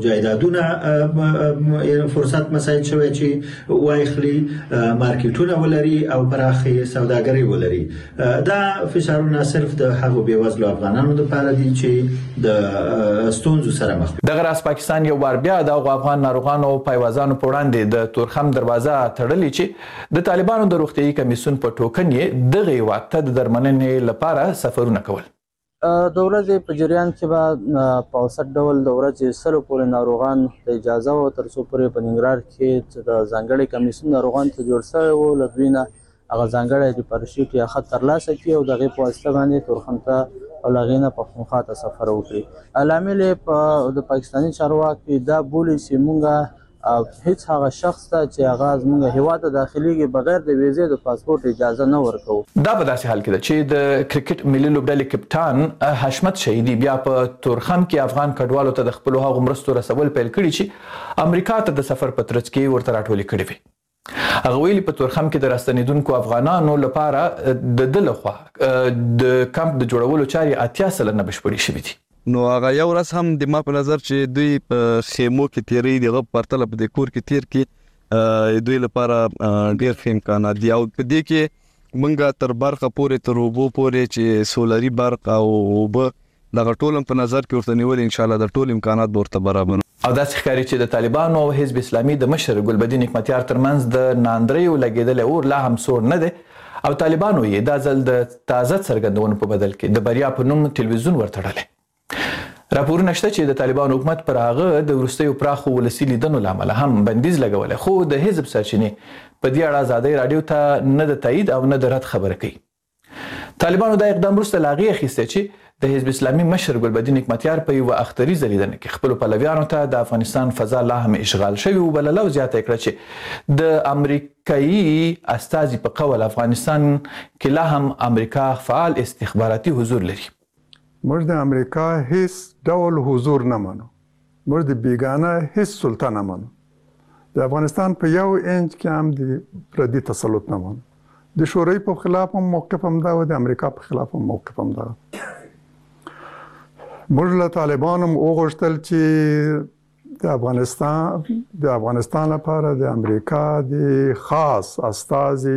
جایدادونه فرصت مساعد شوی چې واخلي مارکیټونه ولري او پراخه سوداګري ولري. دا فشارونه صرف د هغو بېوزلو افغانانو لپاره دي چې د ستونزو سره مخ دي. دغه راز پاکستان یو بار بیا د افغان ناروغانو پایوازانو په وړاندې د تورخم دروازه تړلې چې د طالبانو د روغتیايي کمیسیون په ټوکن یې دغه هیواد ته د درملنې لپاره سفرونه کول. د ورځې په جریان کې به په اوسط ډول د ورځې سلو پورې ناروغان ته اجازه وه تر څو پورې په ننګرهار کې چې د ځانګړي کمیسیون ناروغانو ته جوړ شوی و له دوی نه هغه ځانګړی ریپارشیټ یا خط ترلاسه کړي او د هغې په واسطه باندې تورخم ته او له هغې نه پښتونخوا ته سفر وکړي. لامل یې په د پاکستاني چارواکي دا بولي چې مونږ هیڅ هغه شخص ته چې هغه زموږ هیواد ته داخليږي بغیر د ویزې د پاسپورت اجازه نه ورکوو. دا په داسې حال کې ده چې د کرکټ ملي لوبډلې کپټان حشمت شهیدي بیا په تورخم کې افغان کډوالو ته د خپلو هغو مرستو رسول پیل کړي چې امریکا ته د سفر په ترڅ کې ورته راټولې کړې وي. هغه ویلي په تورخم کې د راستنېدونکو افغانانو لپاره د ده لخوا د کمپ د جوړولو چارې اتیا سلنه بشپړې شوي دي. نو هغه یو ورځ هم د ما په نظر چې دوی په خیمو کې تیری دغه پرتله په د کور کې تیر کې دوی لپاره ډیر ښه امکانات دي او په دې کې مونږه تر برخه پورې تر وبو پورې چې سولري برق او وب دغه ټول په نظر کې ورته نیول ان شاء الله د ټول امکانات ورته برابر. او داسې ښکاري چې د طالبانو او حزب اسلامي د مشر ګلبدین حکمتیار ترمنځ د ناندریو لګېدلی اور لا هم سوړ نه دی او طالبانو یې دا ځل د تازه څرګندونو په بدل کې د بریا په نوم تلویزیون ورتړلی. راپورونه شته چې د طالبانو حکومت پر هغه د وروستیو پراخو ولسي لیدنو له امله هم بندیز لګولی خو د حزب سرچینې په دې اړه ازادۍ راډیو ته نه د تایید او نه د رد خبره کوي. طالبانو دا اقدام وروسته له هغې اخیستی چې د حزب اسلامي مشر ګلبدین حکمتیار په یوه اختریزه لیدنه کې خپلو پلویانو ته د افغانستان فضا لا هم اشغال شوي وبلله او زیاته یې کړه چې د امریکایي استازي په قول افغانستان کې لا هم امریکا فعال استخباراتي حضور لري. موږ د امریکا هیڅ ډول حضور نه منو. موږ د بیګانه هیڅ سلطه نه منو. د افغانستان په یو انچ کې هم د پردي تسلط نه منو. د شوروي په خلاف هم موقف هم دا و د امریکا په خلاف هم موقف هم دا. موږ له طالبانو هم وغوښتل چې د افغانستان د افغانستان لپاره د امریکا د خاص استازي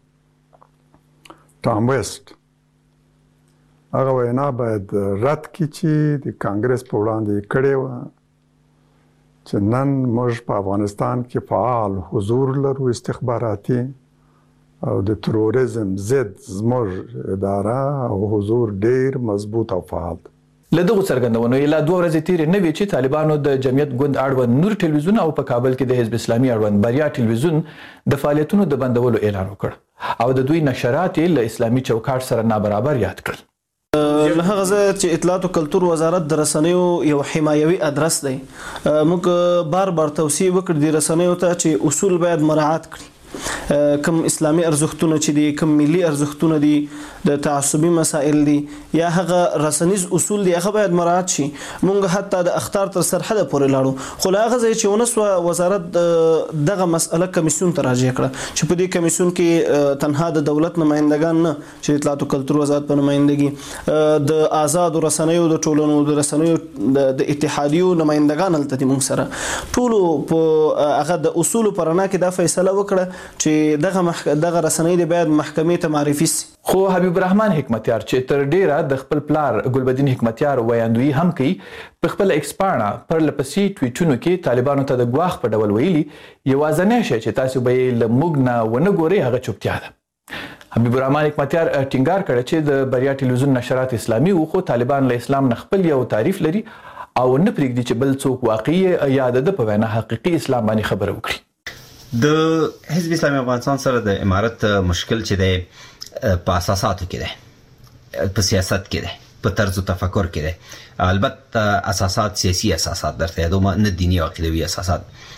ټام ویسټ هغه وینا باید رد کړي چې د کانګرس په وړاندې کړې وه چې نن موږ په افغانستان کې فعال حضور لرو استخباراتي او د تروریزم ضد زموږ اداره او حضور ډیر مضبوط او فعال دی. له دغو څرګندونو یې لا دوه ورځې تېرې نه وې چې طالبانو د جمعیت ګوند اړوند نور ټلویزیون او په کابل کې د حزب اسلامي اړوند بریا ټلویزیون د فعالیتونو د بندولو اعلان وکړ او د دوی نشرات یې له اسلامي چوکاټ سره نابرابر یاد کړل. له هغه ځایه چې اطلاعات او کلتور وزارت د رسنیو یو حمایوي ادرس دی موږ بار بار توصیه وکړو د رسنیو ته چې اصول باید مراعات کړي. کم اسلامي ارزښتونه چې دي کم ملي ارزښتونه دي د تعصبي مسائل دي یا هغه رسنیز اصول دي هغه باید مراعات شي. مونږ حتی د اخطار تر سرحده پورې لاړو خو له هغه ځای چې ونسوه وزارت دغه مسأله کمیسیون ته راجع کړه چې په دې کمیسیون کې تنها د دولت نمایندگان نه چې اطلاعات او کلتور وزارت په نمایندګي د آزادو رسنیو د ټولنو د رسنیو د اتحادیو نمایندگان هلته دي مونږ سره ټولو په هغه د اصولو په رڼا کې دا فیصله وکړه چې دغه مح... دغه رسنۍ دی باید محکمې ته معرفي سي. خو حبیب الرحمن حکمتیار چې تر ډیره د خپل پلار ګلبدین حکمتیار ویاندوی هم کوي په خپل ایکس پاڼه پر لپسې ټویټونو کې طالبانو ته د ګواښ په ډول ویلي یوازینی شی چې تاسو به یې له موږ نه ونه ګورئ هغه چوپتیا ده. حبیب الرحمن حکمتیار ټینګار کړی چې د بریا ټلویزیون نشرات اسلامي وو خو طالبان له اسلام نه خپل یو تعریف لري او نه پرېږدي چې بل څوک واقعي یا د په وینا حقیقي اسلام باندې خبره وکړي. د حزب اسلامي افغانستان سره د امارت مشکل چې دی په اساساتو کې دی په سیاست کې دی په طرز تفکر کې دی. البته اساسات سیاسي اساسات درته یادوم نه دینی او عقیدوي اساسات.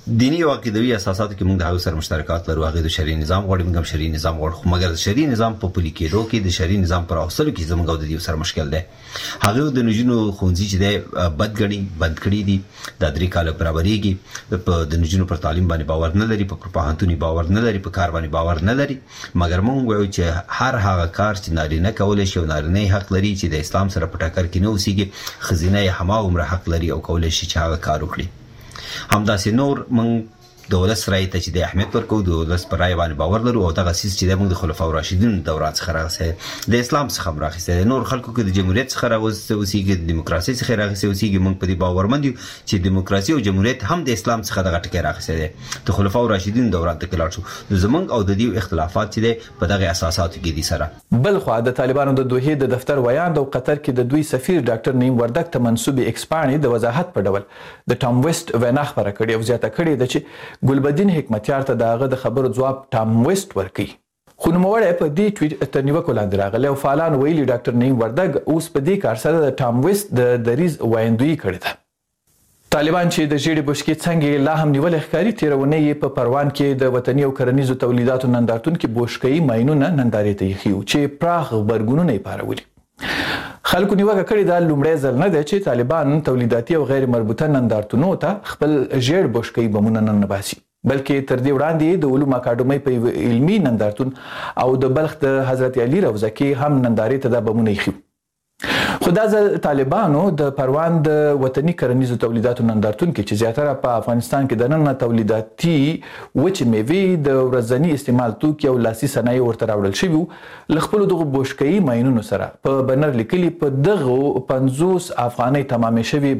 دینی او عقیدوي اساساتو کې موږ د هغو سره مشترکات لرو. هغه د شرعي نظام غواړي، موږ هم شرعي نظام غواړو، مګر د شرعي نظام په پلي کېدو کې د شرعي نظام پر اوسلو کې زموږ او د دې سره مشکل دی. هغه د نجونو ښوونځي چې دی بد ګڼي، بند کړي دي، د درې کاله برابرېږي، په د نجونو پر تعلیم باندې باور نه لري، په پوهنتوني باور نه لري، په کار باندې باور نه لري. مګر موږ وایو چې هر هغه کار چې نارینه کولی شي او نارینه حق لري چې د اسلام سره په ټکر کې نه اوسېږي، ښځینه یې هماغومره حق لري او کولی شي چې هغه کار وکړي. همداسې نور موږ د ولس رایې ته چې د اهمیت ورکوو، د ولس پر رایې باندې باور لرو او دغه څیز چې دی موږ د خلفاء راشدینو دوران څخه راغلی دی، د اسلام څخه هم راخیستی دی. نور خلکو کې د جمهوریت څخه راغوستی اوسېږي، د دیموکراسۍ څخه راغوستی اوسېږي. موږ په دې باورمند یو چې دیموکراسي او جمهوریت هم د اسلام څخه دغه ټکی راخیستی دی. د خلفاء راشدینو دوران ته کې لاړ شو، زموږ او د دې اختلافات چې دی په دغه اساساتو کې دي سره. بلخوا د طالبانو د دوحې د دفتر ویاند او قطر کې د دوی سفیر ډاکټر نعیم وردګ ته منسوبې ایکسپاڼې د وضاحت په ډول د ټام ویسټ وینا خپره کړې او زیاته کړې ده چې ګلبدین حکمتیار ته د هغه د خبرو ځواب ټام ویسټ ورکوي. خو نوموړی په دې ټویټ تر نیوکو لاندې راغلی او فعالان ویلي ډاکټر نعیم وردګ اوس په دې کار سره د ټام ویسټ د دریځ وایندویي کړې ده. طالبان چې د ژیړې بشکې څنګه لا هم نیولې ښکاري، تېره اونۍ یې په پروان کې د وطني او کرنیزو تولیداتو نندارتون کې بوشکوي ماینونه نندارې ته ایښي وو چې پراخ غبرګونونه یې پارولي. خلکو نیوکه کړې ده لومړی ځل نه دی چې طالبان تولیداتي او غیر مربوطه نندارتونو ته خپل ژیړ بشکوي بمونه ننباسي، بلکې تر دې وړاندې د علوم اکاډمۍ په یو علمي نندارتون او د بلخ د حضرت علي روضه کې هم نندارې ته دا بمونه ایښي. خو دا ځل طالبانو د پروان د وطني کرنیزو تولیداتو نندارتون کې چې زیاتره په افغانستان کې دننه تولیداتي وچې میوې د ورځني استعمال توکي او لاسي صنایع ورته راوړل شوي وو، له خپلو دغو بوشکوي ماینونو سره په بنر لیکلي په دغو پنځوس افغانۍ تمامې شوي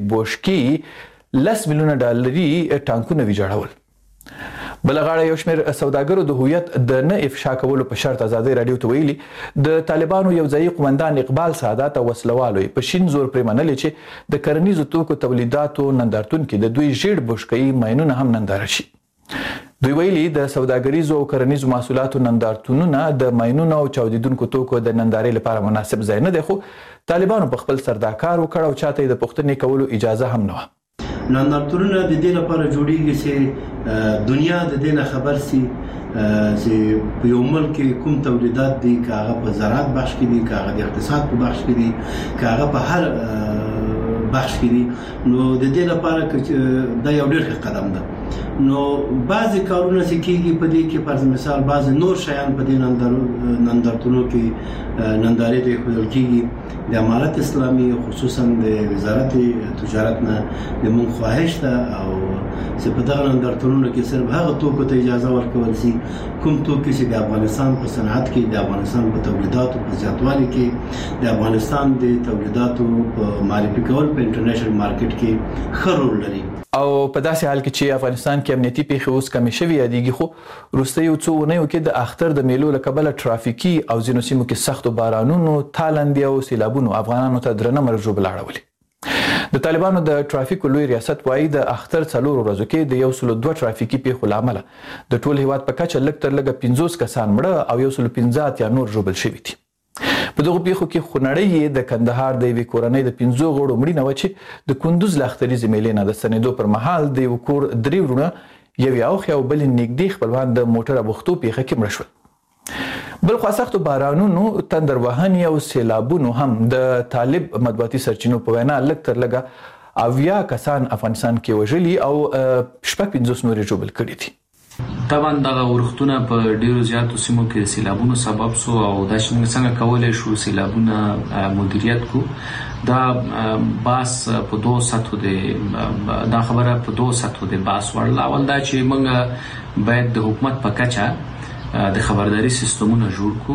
بوشکې لس میلیونه ډالري ټانکونه ویجاړول. بل غاړه یو شمېر سوداګرو د هویت د نه افشا کولو په شرط ازادۍ راډیو ته ویلي د طالبانو یو ځایي قومندان اقبال سعادت او وسلوالو په شین زور پرې منلې چې د کرنیزو توکو تولیداتو نندارتون کې د دوی ژیړ بشکوي ماینونه هم ننداره شي. دوی ویلي د سوداګریزو او کرنیزو محصولاتو نندارتونونه د ماینونو او چاودیدونکو توکو د نندارې لپاره مناسب ځای نه دی، خو طالبانو په خپل سر دا کار وکړ او چاته یې د پوښتنې کولو اجازه هم نه وه. نندارتونونه د دې لپاره جوړیږي چې دنیا د دې نه خبر سي چې په یو ملک کې کوم تولیدات دي، که هغه په زراعت بخش کې دي، که هغه د اقتصاد په بخش کې دي، که هغه په هر بخش کې دي. نو د دې لپاره دا یو ډېر ښه قدم ده. نو بعضې کارونه چې کېږي په دې کې فرض مثال بعضې نور شیان په دې نندارتونو کې نندارې ته ایښودل کېږي. د امارت اسلامي خصوصا د وزارت تجارت نه د مونږ خواهش ده او چې په دغه نندارتونونو کې صرف هغه توکو ته اجازه ورکول سي کوم توکي چې د افغانستان په صنعت کې، د افغانستان په تولیداتو په زیاتوالي کې، د افغانستان د تولیداتو په معرفي کول په انټرنیشنل مارکیټ کې ښه رول لري. او په داسې حال کې چې افغانستان کې امنیتي پیښې اوس کمې شوي یادېږي، خو وروستیو څو اونیو کې د اختر د میلو له کبله ټرافیکي او ځینو سیمو کې سختو بارانونو، تالندې او سیلابونو افغانانو ته درنه مرګ ژوبله اړولې. د طالبانو د ټرافیکو لوی ریاست وایي د اختر څلورو ورځو کې د یو سلو دوه ټرافیکي پیښو له امله د ټول هیواد په کچه لږ تر لږه پنځوس کسان مړه او یو سلو پنځه اتیا نور ژوبل شوي دي. په دغو پیښو کې خونړۍ یې د کندهار د یوې کورنۍ د پنځو غړو مړینه وه چې د کندوز له اختریزې میلې نه د ستنېدو پر مهال د یو کور درې وروڼه، یو یې اوښی او بل یې نږدې خپلوان د موټر ابوختو پیښه کې مړه شول. بلخوا سختو بارانونو، تندر وهنې او سیلابونو هم د طالب مطبوعاتي سرچینو په وینا لږ تر لږه اویا کسان افغانستان کې وژلي او شپږ پنځوس نور یې ژوبل کړي دي. طبعا دغه ورښتونه په ډیرو زیاتو سیمو کې د سیلابونو سبب سو او دا چې موږ څنګه کولی شو سیلابونه مدیریت کو، دا باس په دوه سطحو دی، دا خبره په دوه سطحو دی باس وړل. اول دا چې موږ باید د حکومت په کچه د خبرداري سیستمونه جوړ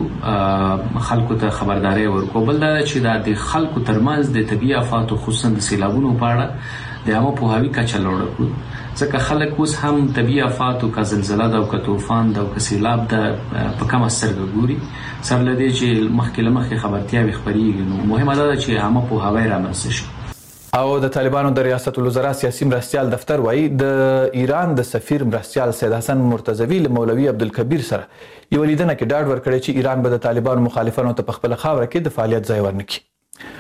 کو، خلکو ته خبرداري ورکو. بل دا چې دا د خلکو ترمنځ د طبیعي آفاتو خصوصا د سیلابونو په اړه د عامه پوهاوي کچه لوړه کړو، ځکه خلک اوس هم طبیعي آفاتو که زلزله ده او که طوفان ده او که سیلاب ده په کمه سترګه ګوري، سره له دې چې مخکې له مخکې خبرتیاوې خپرېږي. نو مهمه دا ده چې عامه پوهاوی رامنځته شي. او د طالبانو د ریاست الوزرا سیاسي مرستیال دفتر وایي د ایران د سفیر مرستیال سید حسن مرتضوي له مولوي عبدالکبیر سره یو لیدنه کې ډاډ ورکړی چې ایران به د طالبانو مخالفانو ته په خپله خاوره کې د فعالیت ځای ورنکړي.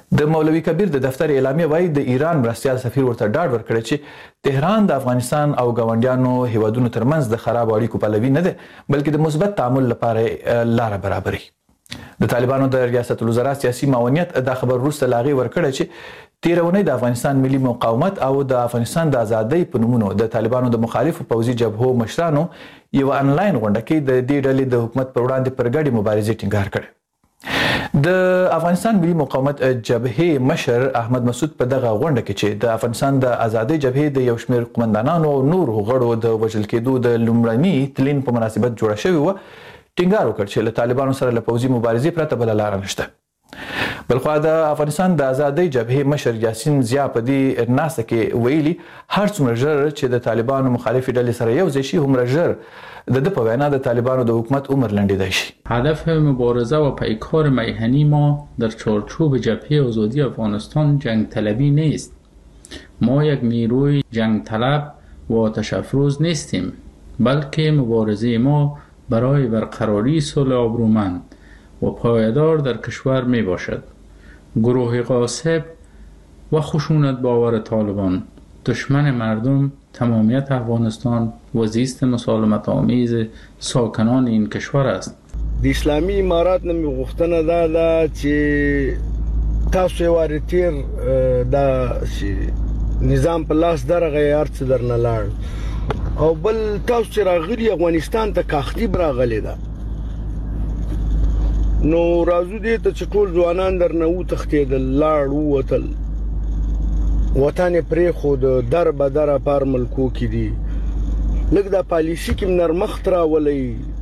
د مولوي کبیر د دفتر اعلامیه وایي د ایران مرستیال سفیر ورته ډاډ ورکړی چې تهران د افغانستان او ګاونډیانو هیوادونو ترمنځ د خراب اړیکو پلوي نه ده بلکې د مثبت تعامل لپاره لاره برابري. د طالبانو د ریاست الوزرا سیاسي معاونیت دا خبر وروسته لاغي ورکړی چې تیرونی د افغانستان ملي مقاومت او د افغانستان د ازادۍ په نومونو د طالبانو د مخالفو پوځي جبهو مشرانو یو انلاین غونډه کې د دې ډلې د حکومت پر وړاندې پر ګډې مبارزې ټینګار کړی. د افغانستان ملي مقاومت جبهې مشر احمد مسعود په دغه غونډه کې چې د افغانستان د ازادۍ جبهې د یو شمېر قومندانانو او نورو غړو د وژل کېدو د لومړني تلین په مناسبت جوړه شوې وه ټینګار وکړ چې له طالبانو سره له پوځي مبارزې پرته بله لاره نشته. بلخوا د افغانستان د ازادۍ جبهې مشر یاسین ضیا په دې ناسته کې ویلي هر څومره ژر چې د طالبانو مخالفې ډلې سره یو ځای شي هومره ژر د ده په وینا د طالبانو د حکومت عمر لنډیدای شي. هدف مبارزه و پیکار میهنی ما در چارچوب جبهه آزادی افغانستان جنگ طلبی نیست. ما یک نیروی جنگ طلب و آتش افروز نیستیم بلکه مبارزه ما برای برقراری صلح آبرومند و پایدار در کشور می باشد. گروه غاصب و خشونت باور طالبان دشمن مردم، تمامیت افغانستان و زیست مسالمت آمیز ساکنان این کشور است. د اسلامي امارات نه مې غوښتنه دا ده چې تاسو یې وارې تیر دا نظام په لاس درغی هر څه درنه لاړ او بل تاسو چې راغلي افغانستان ته کاختیب راغلی ده نو راځو دې ته چې ټول ځوانان درنه وتښتېدل لاړ ووتل وطن یې پرېښود در به دره پار ملکو کې دي لږ دا پالیسي کې نرمښت راولئ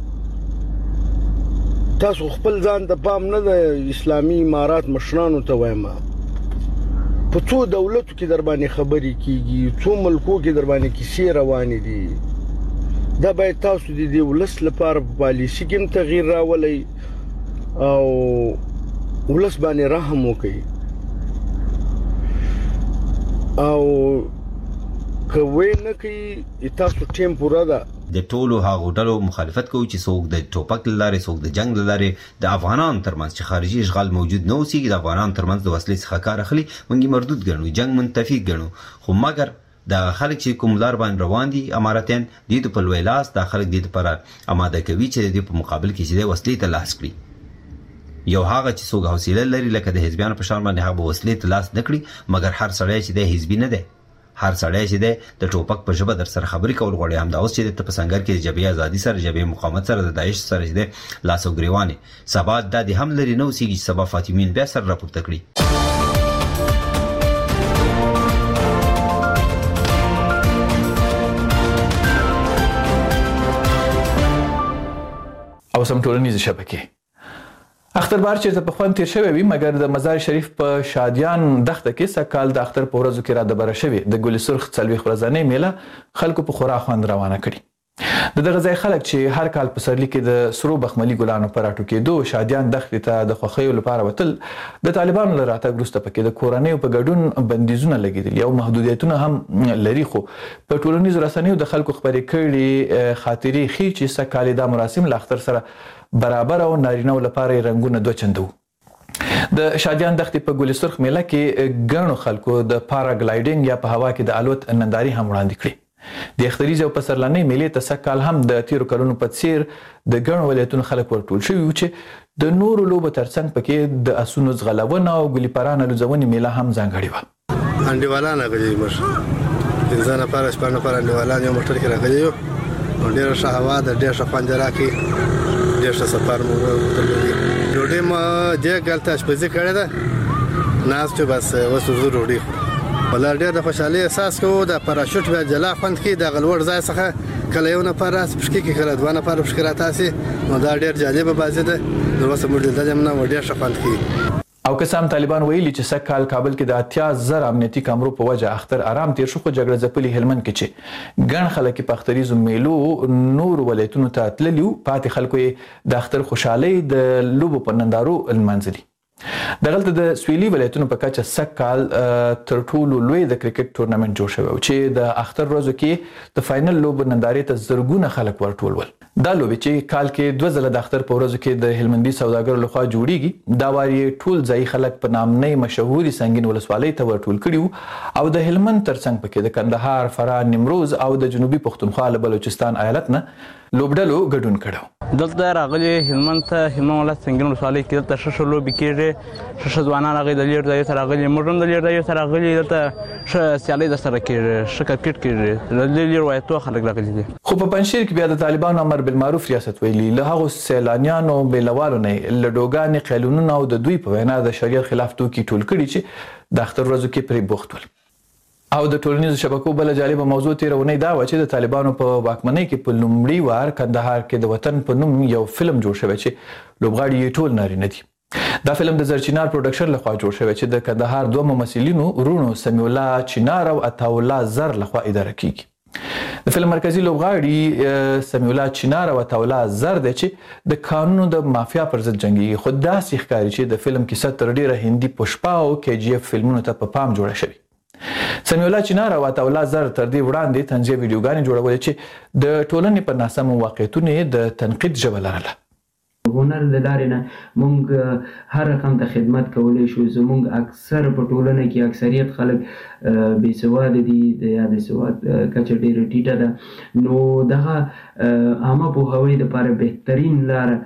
تاسو خپل ځان ته پام نه د اسلامي امارات مشرانو ته وایم په څو دولتو کې در باندې خبرې کیږي څو ملکو کې در باندې کیسې روانې دي دا باید تاسو د دې ولس لپاره په پالیسي کې هم تغییر راولئ او ولس باندې رحم وکړي او کوي نه کوي تاسو ټیم پوره ده. د ټولو هغو ډلو مخالفت کوي چې څوک د ټوپک لارې څوک د جنگ لارې د افغانانو ترمنځ چې خارجي اشغال موجود نه اوسېږي د افغانانو ترمنځ د وسلې څخه کار اخلي موږ مردود ګڼو جنگ منتفي ګڼو خو مګر د خلک چې کوم لار باندې روان دي اماراتین د په لوی لاس د خلک د لپاره آماده کوي چې د په مقابل کې چې د وسلې ته لاس کړي یو هغه چې څوک حوصله لري لکه د حزبیانو په شان باندې هغه وسلې ته لاس نکړي مګر هر سړی چې د حزبي نه دی هر سړی چې د ټوپک په ژبه در سره خبرې کول غواړي همدا اوس چې د پسنګر کې د جبهه ازادي سره جبهه مقاومت سره د داعش سره چې لاس او ګریوانې سبا د دې هم لري نو سیږي سبا فاطمین بیا سره راپورته کړي. او سم ټولنیز شبکې اختربار چې په خوان تیر شوی وي مګر د مزار شریف په شادیان دښته کې سکال د اختر په ورځو کې را د بره شوی د ګل سرخ څلوي ورځنۍ میله خلکو په خورا خوند روانه کړي. د دغه ځای خلک چې هر کال په سرلی کې د سرو بخملي ګلانو پر راټو کېدو شادیان دښتې ته د خوښیو لپاره وتل د طالبانو له راتګ وروسته پکې د کورنیو په ګډون بندیزونه لګېدلي او محدودیتونه هم لري خو په ټولنیزو رسنیو د خلکو خپرې کړي خاطرې ښیي چې سږکال دا مراسم له اختر سره برابر او نارینه لپاره رنگونه دوه چنده وو. د شادیان دښتې په ګل سرخ میله کې ګڼو خلکو د پاراګلایډینګ یا په هوا کې د الوت ننداري هم وړاندې کړې. د اختریز او پسرلنۍ میلې ته سږکال هم د تیرو کلونو په څیر د ګڼو ولایتونو خلک ورټول شوي وو چې د نورو لوبو ترڅنګ پکې د اسونو ځغلونه او ګلي پرانه لوځونې میله هم ځانګړې وه. انډیوالان راغلي موږ پنځه نفره شپږ نفره انډیوالان یو موټر کې راغلي یو نو ډېره ښه هوا ده ډېر ښه خوند راکړي ډېر ښه سفر مو وکړی ډوډۍ مو دې کال ته اشپزي کړې ده ناست یو بس اوس وزو ډوډۍ ولا ډېر د خوشحالۍ احساس کوو د پراشوټ بیا جلا خوند کوي د غلوړ ځای څخه کله یو نفر راسي پښکې کې کله دوه نفر پښکې راتاسي نو دا ډېر جالبه بازي ده نو اوس موږ دلته هم نه ډېر ښه خوند کوي. او که سم طالبان ویلي چې سږکال کابل کې د اتیا زر امنیتي کامرو په وجه اختر آرام تیر شو خو جګړه ځپلي هلمند کې چې ګڼ خلک په اختریزو میلو نورو ولایتونو ته تللي وو پاتې خلکو یې د اختر خوشحالۍ د لوبو په نندارو لمانځلي. دغلته د سویلي ولایتونو په کچه سږ کال تر ټولو لوی د کرکټ تورنمنت جوړ شوی چې د اختر ورځو کې د فاینل لوبو نندارې ته زرګونه خلک ورټول ول. دا لوبې چې کال کې دوه ځله د اختر په ورځو کې د هلمندي سوداګرو لخوا جوړیږي، دا وار یې ټول ځایي خلک په نامنۍ مشهوري سنګین ولسوالۍ ته ورټول کړي او د هلمند ترڅنګ پکې د کندهار، فراه، نیمروز او د جنوبي پښتونخوا له بلوچستان ایالت نه لوبډلو ګډون کړو. دلته راغلي هلمند ته هلمند ولایت سنګین ولسوالۍ کې دلته ښه ښه لوبې کېږي، ښه ښه ځوانان راغلي د لېر ځایو ته راغلي، موږ هم د لېر ځایو ته راغلي، دلته ښه سیالۍ درسره کېږي، ښه کرکټ کېږي، د لېر ولایتو خلک راغلي دي. خو په پنجشیر کې بیا د طالبانو امر بالمعروف ریاست ویلي له هغو سیلانیانو بیلوالو نه له ډوګانې قیلونونه او د دوی په وینا د شریعت خلاف توکي ټول کړي چې د اختر ورځو کې پرې بوخت ول. او د ټولنیزو شبکو بله جالبه موضوع تېره اونۍ دا وه چې د طالبانو په واکمنۍ کې په لومړي وار کندهار کې د وطن په نوم یو فلم جوړ شوی چې لوبغاړي یې ټول نارینه دي. دا فلم د زرچینار پروډکشن لخوا جوړ شوی چې د کندهار دوه ممثلینو رونو سمیع الله چینار او عطاالله زر لخوا اداره کیږي. د فلم مرکزی لوبغاړي سمیع الله چینار او عطاالله زر دی چې د قانونو د مافیا پر ضد جنګیږي، خو داسې ښکاري چې د فلم کیسه تر ډیره هندي پشپا او کې جی اف فلمونو ته په پام جوړه شوې. سمیع الله چینار او عطاالله زر تر دې وړاندې طنزیه ویډیوګانې جوړولې چې د ټولنې په ناسمو واقعیتونو د تنقید ژبه لرله. هنر د لارې نه موږ هر رقم ته خدمت کولی شو. زموږ اکثر په ټولنه کې اکثریت خلک بې سواده دي، د د سواد کچه ډېره ټیټه ده، نو دغه عامه پوهاوي دپاره بهترین لاره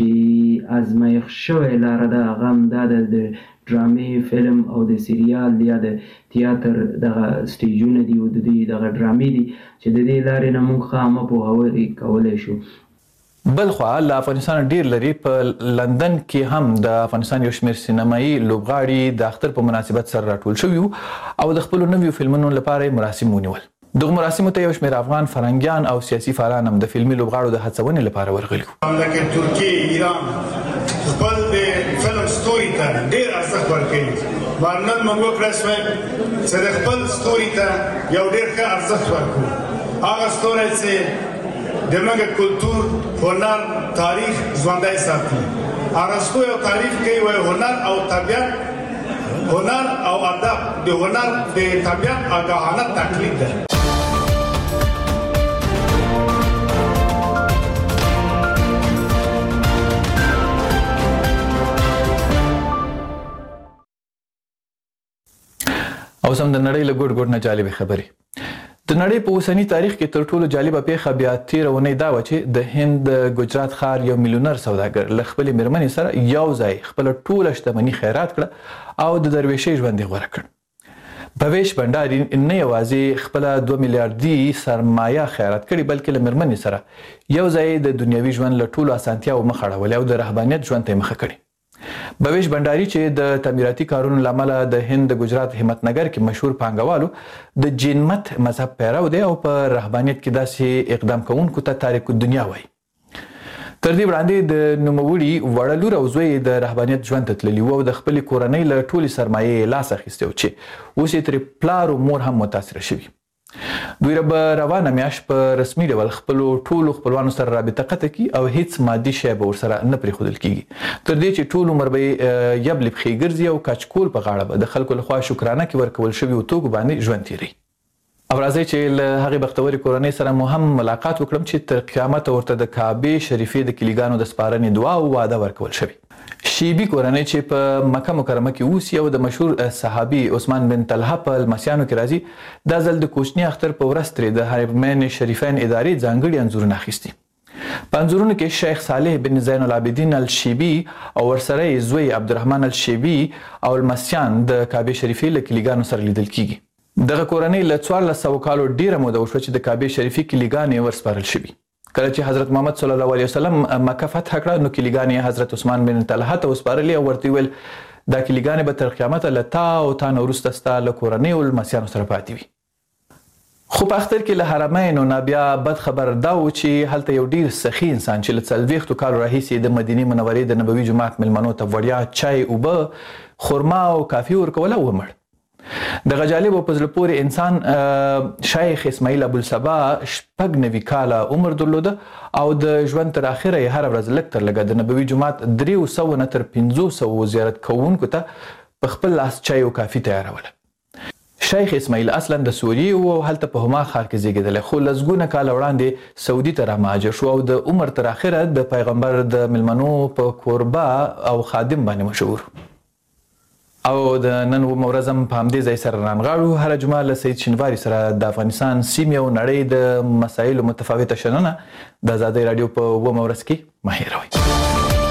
چې ازمایښت شوې لاره ده هغه همدا ده د ډرامې، فلم او د سریال یا د تیاتر دغه سټیجونه دي او د دوی دغه ډرامې دي چې د دې لارې نه موږ ښه عامه پوهاوی کولی شو. بل خوا له افغانستان ډیر لري په لندن کې هم د افغانستان یو شمېر سینمایي لوبغاړي د اختر په مناسبت سره راټول شوي او د خپلو نویو فلمونو لپاره مراسم ونیول. دغه مراسمو ته یو شمېر افغان فرهنګیان او سیاسي فعالان هم د فلمي لوبغاړو د هڅونې لپاره ورغلي وو. لکه ترکیه، ایران خپل د فلم ستوري ته ډېر ارزښت ورکوي. نن موږ وکړی شوی چې د خپل ستوري ته یو ډېر ښه ارزښت ورکړو. هغه ستوری چې د موږ کلتور، هنر، تاریخ ژوندی ساتي. ارسطو یو تعریف کوي وایي هنر او طبیعت، هنر او ادب د هنر د طبیعت آګاهانه تقلید ده. او سم د نړۍ له ګوټ ګوټ نه جالبې خبرې. د نړۍ په اوسني تاریخ کې تر ټولو جالبه پیښه بیا تېره اونۍ دا وه چې د هند د ګجرات ښار یو میلیونر سوداګر له خپلې مېرمنې سره یو ځای خپله ټوله شتمني خیرات کړه او د درویشۍ ژوند یې غوره کړ. بویش بنډاري نه یوازې خپله دوه میلیاردي سرمایه خیرات کړې بلکې له مېرمنې سره یو ځای د دنیوي ژوند له ټولو اسانتیاوو مخ اړولې او د رهبانیت ژوند ته یې مخه کړې. بویش بنډاري چې د تعمیراتي کارونو له امله د هند د ګجرات همتنګر کې مشهور پانګوالو د جین مت مذهب پیرو دی او په رهبانیت کې داسې اقدام کوونکو ته تاریک الدنیا وایي. تر دې وړاندې د نوموړي وړه لور او زوی د رهبانیت ژوند ته تللي وو او د خپلې کورنۍ له ټولې سرمایې یې لاس اخیستی و چې اوس یې ترې پلار او مور هم متاثره شوي. دوی به روانه میاشت په رسمي ډول خپلو ټولو خپلوانو سره رابطه قطع کړي او هیڅ مادي شی به ورسره نه پرېښودل کیږي، تر دې چې ټول عمر به یې یبلې پښې ګرځي او کچکول په غاړه به د خلکو لخوا شکرانه کې ورکول شویو توکو باندې ژوند تېروي. او راځئ چې له هغې بختورې کورنۍ سره مو هم ملاقات وکړم چې تر قیامته ورته د کعبې شریفې د کلیګانو د سپارنې دعا او واده ورکول شوي. شیبي کورنۍ چې په مکه مکرمه کې اوسي او د مشهور صحابي عثمان بن طلحه په لمسیانو کې راځي، دا ځل د کوچني اختر په ورځ ترې د حرمین شریفین ادارې ځانګړي انځورونه اخیستي. په انځورونو کې شیخ صالح بن زین العابدین الشیبي او ورسره یې زوی عبدالرحمن الشیبي او لمسیان د کعبې شریفې له کلیګانو سره لیدل کیږي. دغه کورنۍ له څوارلس سوه کالو ډیره موده وشوه چې د کعبې شریفې کلیګانې ورسپارل شوي. کله چې حضرت محمد صلی الله علیه وسلم مکه فتح کړه نو کلیګانې حضرت عثمان بن طلحه ته وسپارلې او ورته ویل دا کلیګانې به تر قیامته له تا او تا نه وروسته ستا له کورنیو لمسیانو سره پاتې وي. خو په اختر کې له حرمینو نه بیا بد خبر دا و چې هلته یو ډیر سخي انسان چې له څلوېښتو کالو راهیسې د مدینې منورې د نبوي جومات میلمنو ته وړیا چای، اوبه، خرما او کافي ورکوله ومړ. د غجالب په زړه پورې انسان شیخ اسماعیل ابوالصبا شپږ نوي کاله عمر درلوده او د ژوند تر اخره یې هره ورځ لږ تر لږه د نبوي جومات درې سوه نه تر پنځه سوه زیارت کوونکو ته په خپل لاس چای او کافي تیاروله. شیخ اسماعیل اصلا د سوریې و او هلته په هما ښار کې زیږېدلی، خو لسګونه کاله وړاندې سعودي ته رامهاجر شو او د عمر تر اخره د پیغمبر د میلمنو په کوربه او خادم باندې مشهور. او د نن اومه ورځ هم په همدې ځای سره رانغاړو. هره جمعه له سید شینواري سره د افغانستان سیمې او نړۍ د مسایلو متفاوته شننه د ازادۍ راډیو په اومه ورځ کې مه هېروئ.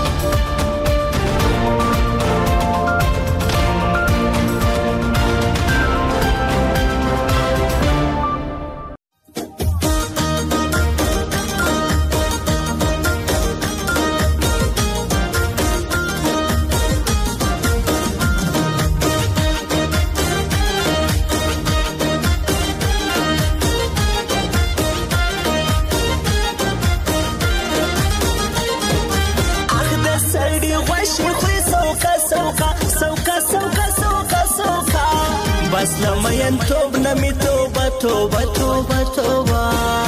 بس لمین توب نمی توبه توبه توبه توبه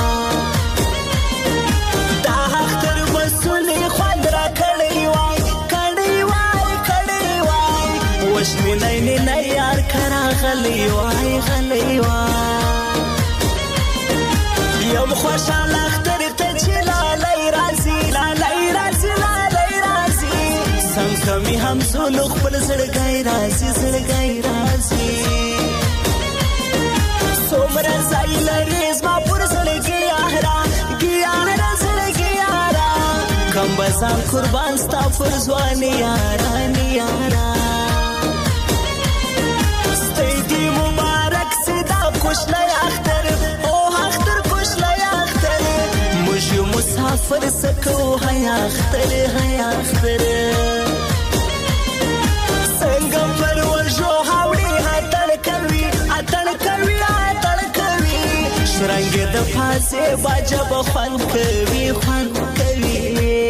دا اختر بسونی خوند را کڑی وای کڑی وای کڑی وای وشمی نینی نیار کرا غلی وای غلی وای یم خوشحال اختر تچی لالی رازی لالی رازی لالی رازی سم کمی هم زولو خپل زړګی رازی زړګی رازی सोमरा साइल रेज़मा पुर सड़के आहरा गियारा सड़के यारा कम बसां कुर्बान स्ता फुरज़वानी यारा नियारा स्तेगी मुबारक सिदा खुश नया अख्तर ओ अख्तर खुश नया अख्तर मुझे मुसाफिर सको हया अख्तर हया अख्तर संगम पर वर्जो हावड़ी हातन कवी हातन कवी رنگ د پاسه باجه بخوان کوي خوان کوي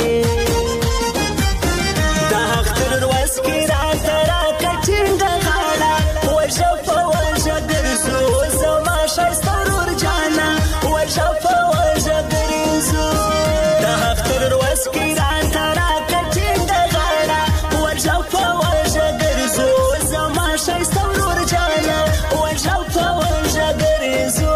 دا اختر ورځ کې راته راکچینګه غاړه وژه په وژه ګرځو زما ښایسته ورور جانه وژه په وژه ګرځو دا اختر ورځ کې راته راکچینګه غاړه وژه په وژه ګرځو زما ښایسته ورور جانه وژه په وژه ګرځو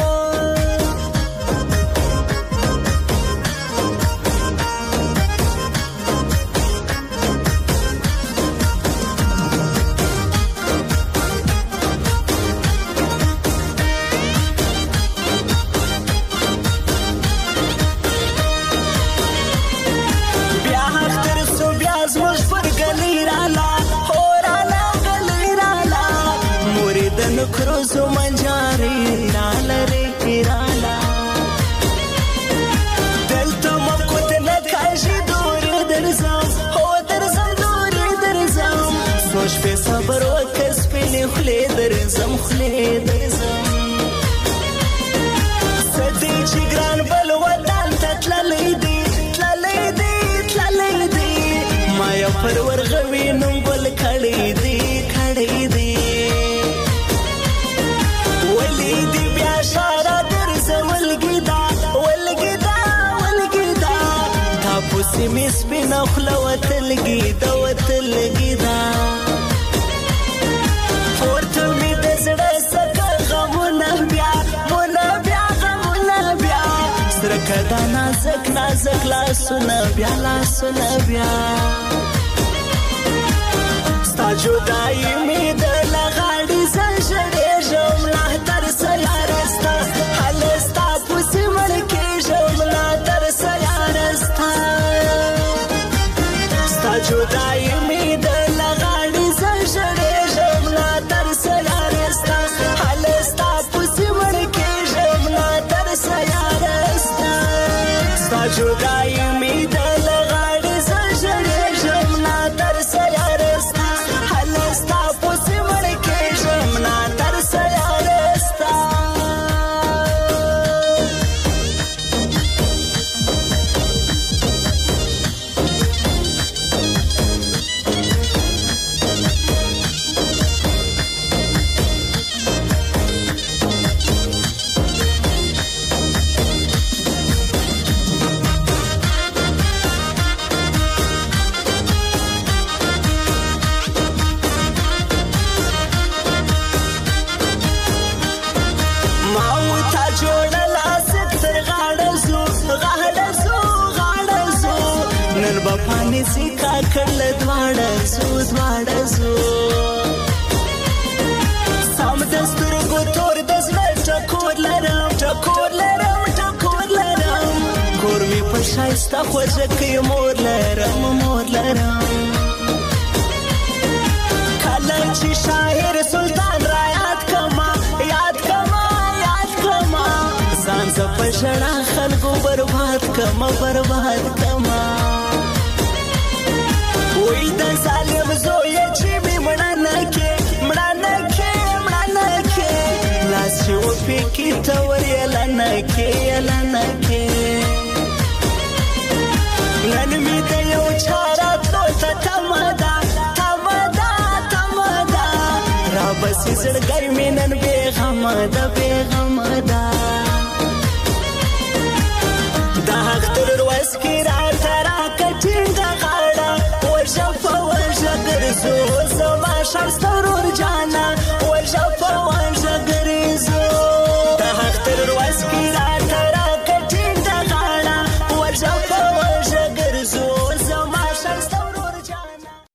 کروزو منجاری رالا ری رالا دلتا مکوت نکاشی دوری درزم هو درزم دوری درزم سوش پی صبر و کس پی خلی درزم خلی درزم سدی چی گران بلوطن تتللی دی تللی دی تللی دی مایا پرور غوی ننگل کڑی دی کڑی دی وليدي بيا شارع درز والقدا والقدا والقدا تابوسي ميس بنخلة وتلقيدا وتلقيدا فورتمي دزرة سكا غمونا بيا مونا بيا غمونا بيا سركدا نازك نازك لا سنا بيا لا سنا بيا ستا جدائی می دل غاڑی زنجرے جملہ تر سیارستا حلستا پوسی ملکی جملہ تر سیارستا ستا جدائی می دل غاڑی زنجرے جملہ تر سیارستا حلستا پوسی ملکی جملہ تر سیارستا ستا جدائی می دل غاڑی زنجرے جملہ تر سیارستا Stop سیکا کړل دواړه زو دواړه زو سم د سترګو تور د زړه ټکور لرم ټکور لرم ټکور لرم کور مې په ښایسته خوږه کې مور لرم مور لرم کله چې شاعر سلطان را یاد کما یاد کما یاد کما ځان زه په ژړا خلکو برباد کما برباد کما وای د ظالم زویه چې مې مړه نه کې مړه نه کې مړه نه کې لاس چې وپېکې ته ور یله نه کې یله نه کې نن مې د یو چا راتلو ته تمه ده تمه ده تمه ده رابسې زړګی مې نن بېغمه ده بېغمه